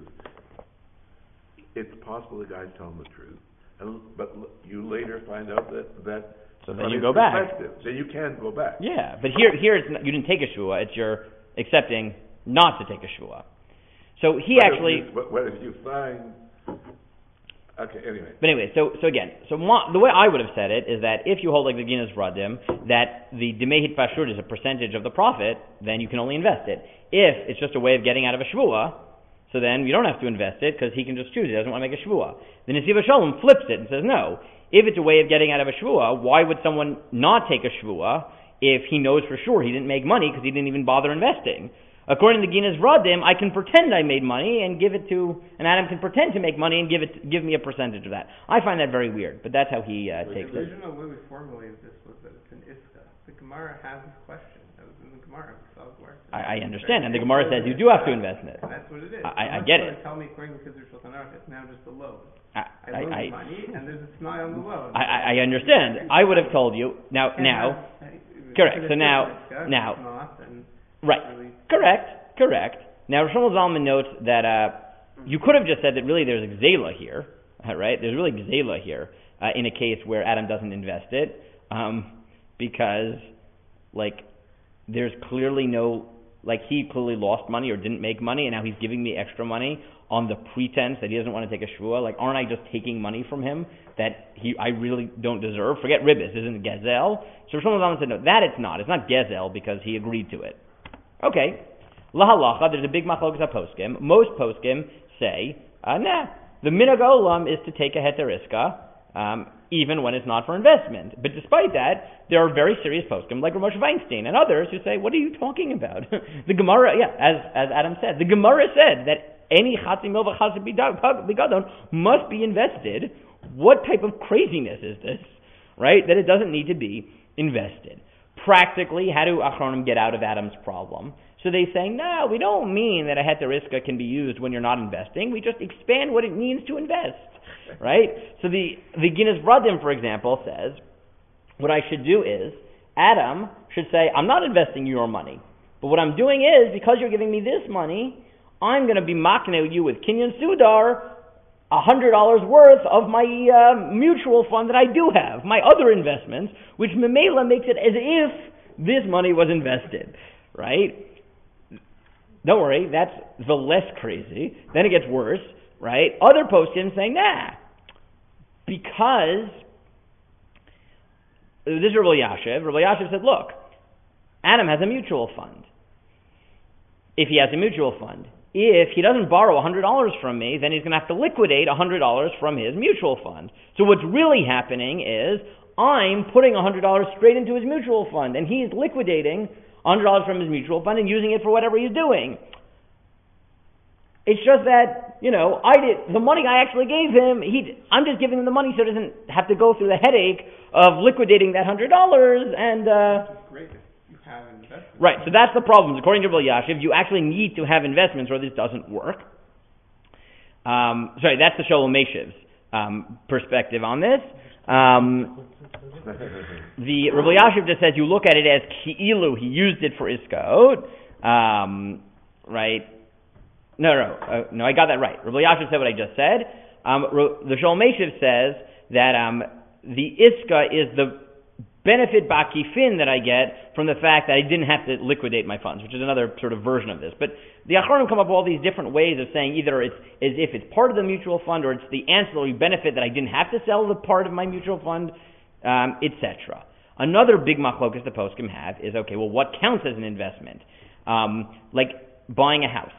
it's possible the guy's telling the truth, and but l- you later find out that that. So then from you his go back. perspective, Then you can go back. Yeah, but here, here it's not, you didn't take a shvua. It's you're accepting not to take a shvua. So he What if actually. you- What, what if you find? Okay. Anyway. But anyway, so so again, so mo- the way I would have said it is that if you hold like the Ginas Radim, that the Demei Hitpashrut is a percentage of the profit, then you can only invest it. If it's just a way of getting out of a shvua, so then you don't have to invest it because he can just choose. He doesn't want to make a shvua. The Nesiva Shalom flips it and says, no, if it's a way of getting out of a shvua, why would someone not take a shvua if he knows for sure he didn't make money because he didn't even bother investing? According to Ginas Radim, I can pretend I made money and give it to, and Adam can pretend to make money and give it, give me a percentage of that. I find that very weird, but that's how he uh, The takes it. original way we formulated this was that it's an iska. The Gemara has this question. That was in the Gemara. I, I understand, and the Gemara says you do have to invest in it. That's what it is. I, I get Someone's it. gonna Tell me according to Kitzur Shulchan Aruch, it's now just a loan. I, I I, loan I, you money, and there's a snai on the loan. I, I I understand. I would have told you now. And Now, that's- correct. it's So an now, iska, now, it's not, and right. really- Correct, correct. Now, Rosh Zalman notes that uh, you could have just said that really there's a gzela here, right? There's really gzela here uh, in a case where Adam doesn't invest it, um, because, like, there's clearly no, like he clearly lost money or didn't make money, and now he's giving me extra money on the pretense that he doesn't want to take a shvuah. Like, aren't I just taking money from him that he I really don't deserve? Forget ribbis, isn't it gezel? So Shlomo Zalman said, no, that it's not. It's not gezel because he agreed to it. Okay. Lahalacha, there's a big machlokas poskim. Most poskim say, uh, nah, the minhag olam is to take a heter iska, um, even when it's not for investment. But despite that, there are very serious poskim like Rav Moshe Weinstein and others who say, what are you talking about? The Gemara, yeah, as as Adam said, the Gemara said that any chatzi milva chatzi bigadon must be invested. What type of craziness is this, right? That it doesn't need to be invested. Practically, how do Achronim get out of Adam's problem? So they say, no, we don't mean that a heter iska can be used when you're not investing. We just expand what it means to invest, right? So the, the Guinness Bradim, for example, says, what I should do is, Adam should say, I'm not investing your money, but what I'm doing is, because you're giving me this money, I'm going to be makne you with Kinyan Sudar, one hundred dollars worth of my uh, mutual fund that I do have, my other investments, which Memela makes it as if this money was invested, right? Don't worry, that's the less crazy. Then it gets worse, right? Other poskim saying, nah, because this is Rabbi Yashiv. Rabbi Yashiv said, look, Adam has a mutual fund. If he has a mutual fund, if he doesn't borrow one hundred dollars from me, then he's going to have to liquidate one hundred dollars from his mutual fund. So what's really happening is I'm putting one hundred dollars straight into his mutual fund, and he's liquidating one hundred dollars from his mutual fund and using it for whatever he's doing. It's just that, you know, I did the money I actually gave him, he I'm just giving him the money so he doesn't have to go through the headache of liquidating that one hundred dollars and uh That's great if you have investments. Right, so that's the problem. According to Rabbi Yashiv, you actually need to have investments or this doesn't work. Um, sorry, that's the Sholem Meishiv's um, perspective on this. Um, the Rabbi Yashiv just says you look at it as ki'ilu, he used it for iskaot, um, right? No, no, uh, no, I got that right. Rabbi Yashiv said what I just said. Um, the Sholem Meishiv says that um, the iska is the benefit ba'akifin that I get from the fact that I didn't have to liquidate my funds, which is another sort of version of this. But the Achronim come up with all these different ways of saying either it's as if it's part of the mutual fund or it's the ancillary benefit that I didn't have to sell the part of my mutual fund, um, et cetera. Another big machlokas the poskim have is, okay, well, what counts as an investment? Um, like buying a house.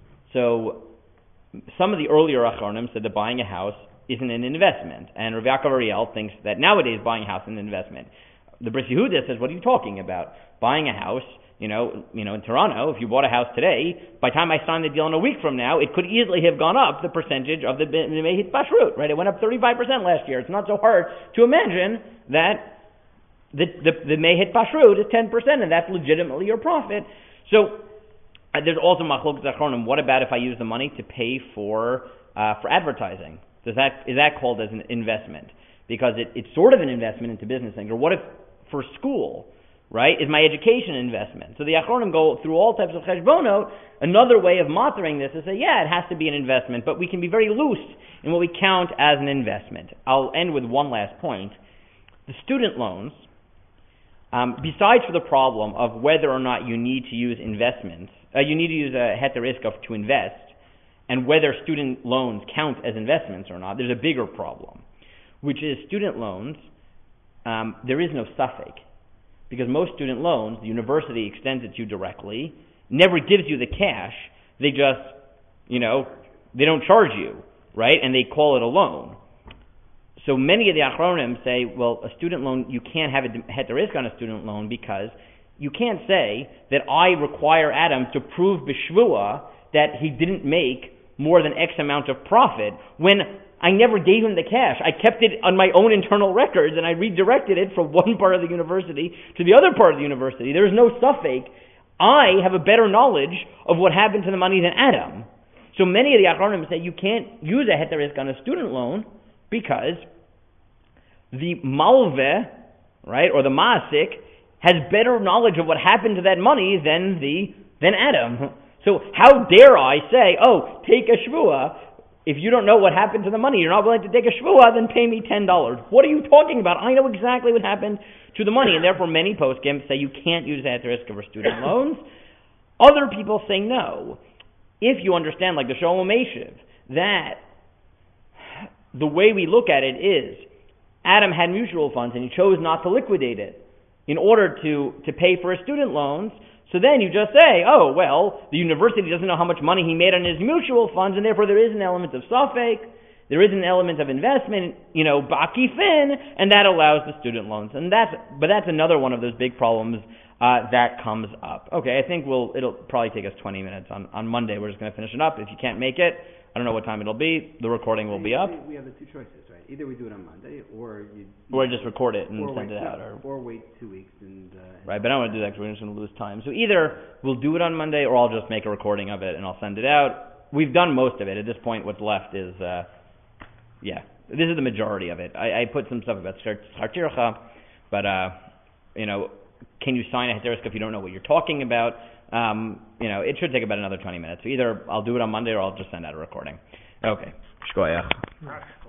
So some of the earlier Achronim said that buying a house isn't an investment, and Rav Yaakov Ariel thinks that nowadays buying a house is an investment. The Bris Yehuda says, what are you talking about? Buying a house, you know, you know, in Toronto, if you bought a house today, by the time I signed the deal in a week from now, it could easily have gone up the percentage of the Mehit Bashrut, right? It went up thirty-five percent last year. It's not so hard to imagine that the the, the Mehit Bashrut is ten percent, and that's legitimately your profit. So uh, there's also Machlokas Achronim. What about if I use the money to pay for uh, for advertising? Does that is that called as an investment? Because it, it's sort of an investment into business things. Or what if for school, right, is my education investment? So the Achronim go through all types of cheshbonot. Another way of mothering this is say, yeah, it has to be an investment, but we can be very loose in what we count as an investment. I'll end with one last point. The student loans, um, besides for the problem of whether or not you need to use investments, uh, you need to use a heter iska to invest, and whether student loans count as investments or not, there's a bigger problem, which is student loans, um, there is no suffix. Because most student loans, the university extends it to you directly, never gives you the cash, they just, you know, they don't charge you, right? And they call it a loan. So many of the Achronim say, well, a student loan, you can't have a heter iska on a student loan because you can't say that I require Adam to prove b'shvua that he didn't make more than X amount of profit when I never gave him the cash. I kept it on my own internal records and I redirected it from one part of the university to the other part of the university. There is no suffix. I have a better knowledge of what happened to the money than Adam. So many of the Achronim say you can't use a heter iska on a student loan because the malveh, right, or the ma'asik, has better knowledge of what happened to that money than the than Adam. So how dare I say, oh, take a shvuah, if you don't know what happened to the money, you're not willing to take a shvuah, then pay me ten dollars. What are you talking about? I know exactly what happened to the money, and therefore many poskim say you can't use heter iska for student loans. Other people say no. If you understand, like the Sholem Meshiv, that the way we look at it is Adam had mutual funds and he chose not to liquidate it in order to, to pay for his student loans. So then you just say, oh, well, the university doesn't know how much money he made on his mutual funds, and therefore there is an element of safek, there is an element of investment, you know, bakifin, and that allows the student loans. And that's, but that's another one of those big problems uh, that comes up. Okay, I think we'll, it'll probably take us twenty minutes. On, on Monday, we're just going to finish it up. If you can't make it, I don't know what time it'll be, the recording will be up. We have the two choices, right? Either we do it on Monday, or you... Or just record it and send wait, it out. Or, or wait two weeks and... Uh, right, but I don't want to do that because we're just going to lose time. So either we'll do it on Monday, or I'll just make a recording of it and I'll send it out. We've done most of it. At this point, what's left is, uh, yeah, this is the majority of it. I, I put some stuff about Sartircha, but, uh, you know, can you sign a heter iska if you don't know what you're talking about? Um, you know, it should take about another twenty minutes. So either I'll do it on Monday or I'll just send out a recording. Okay. Shkoyach.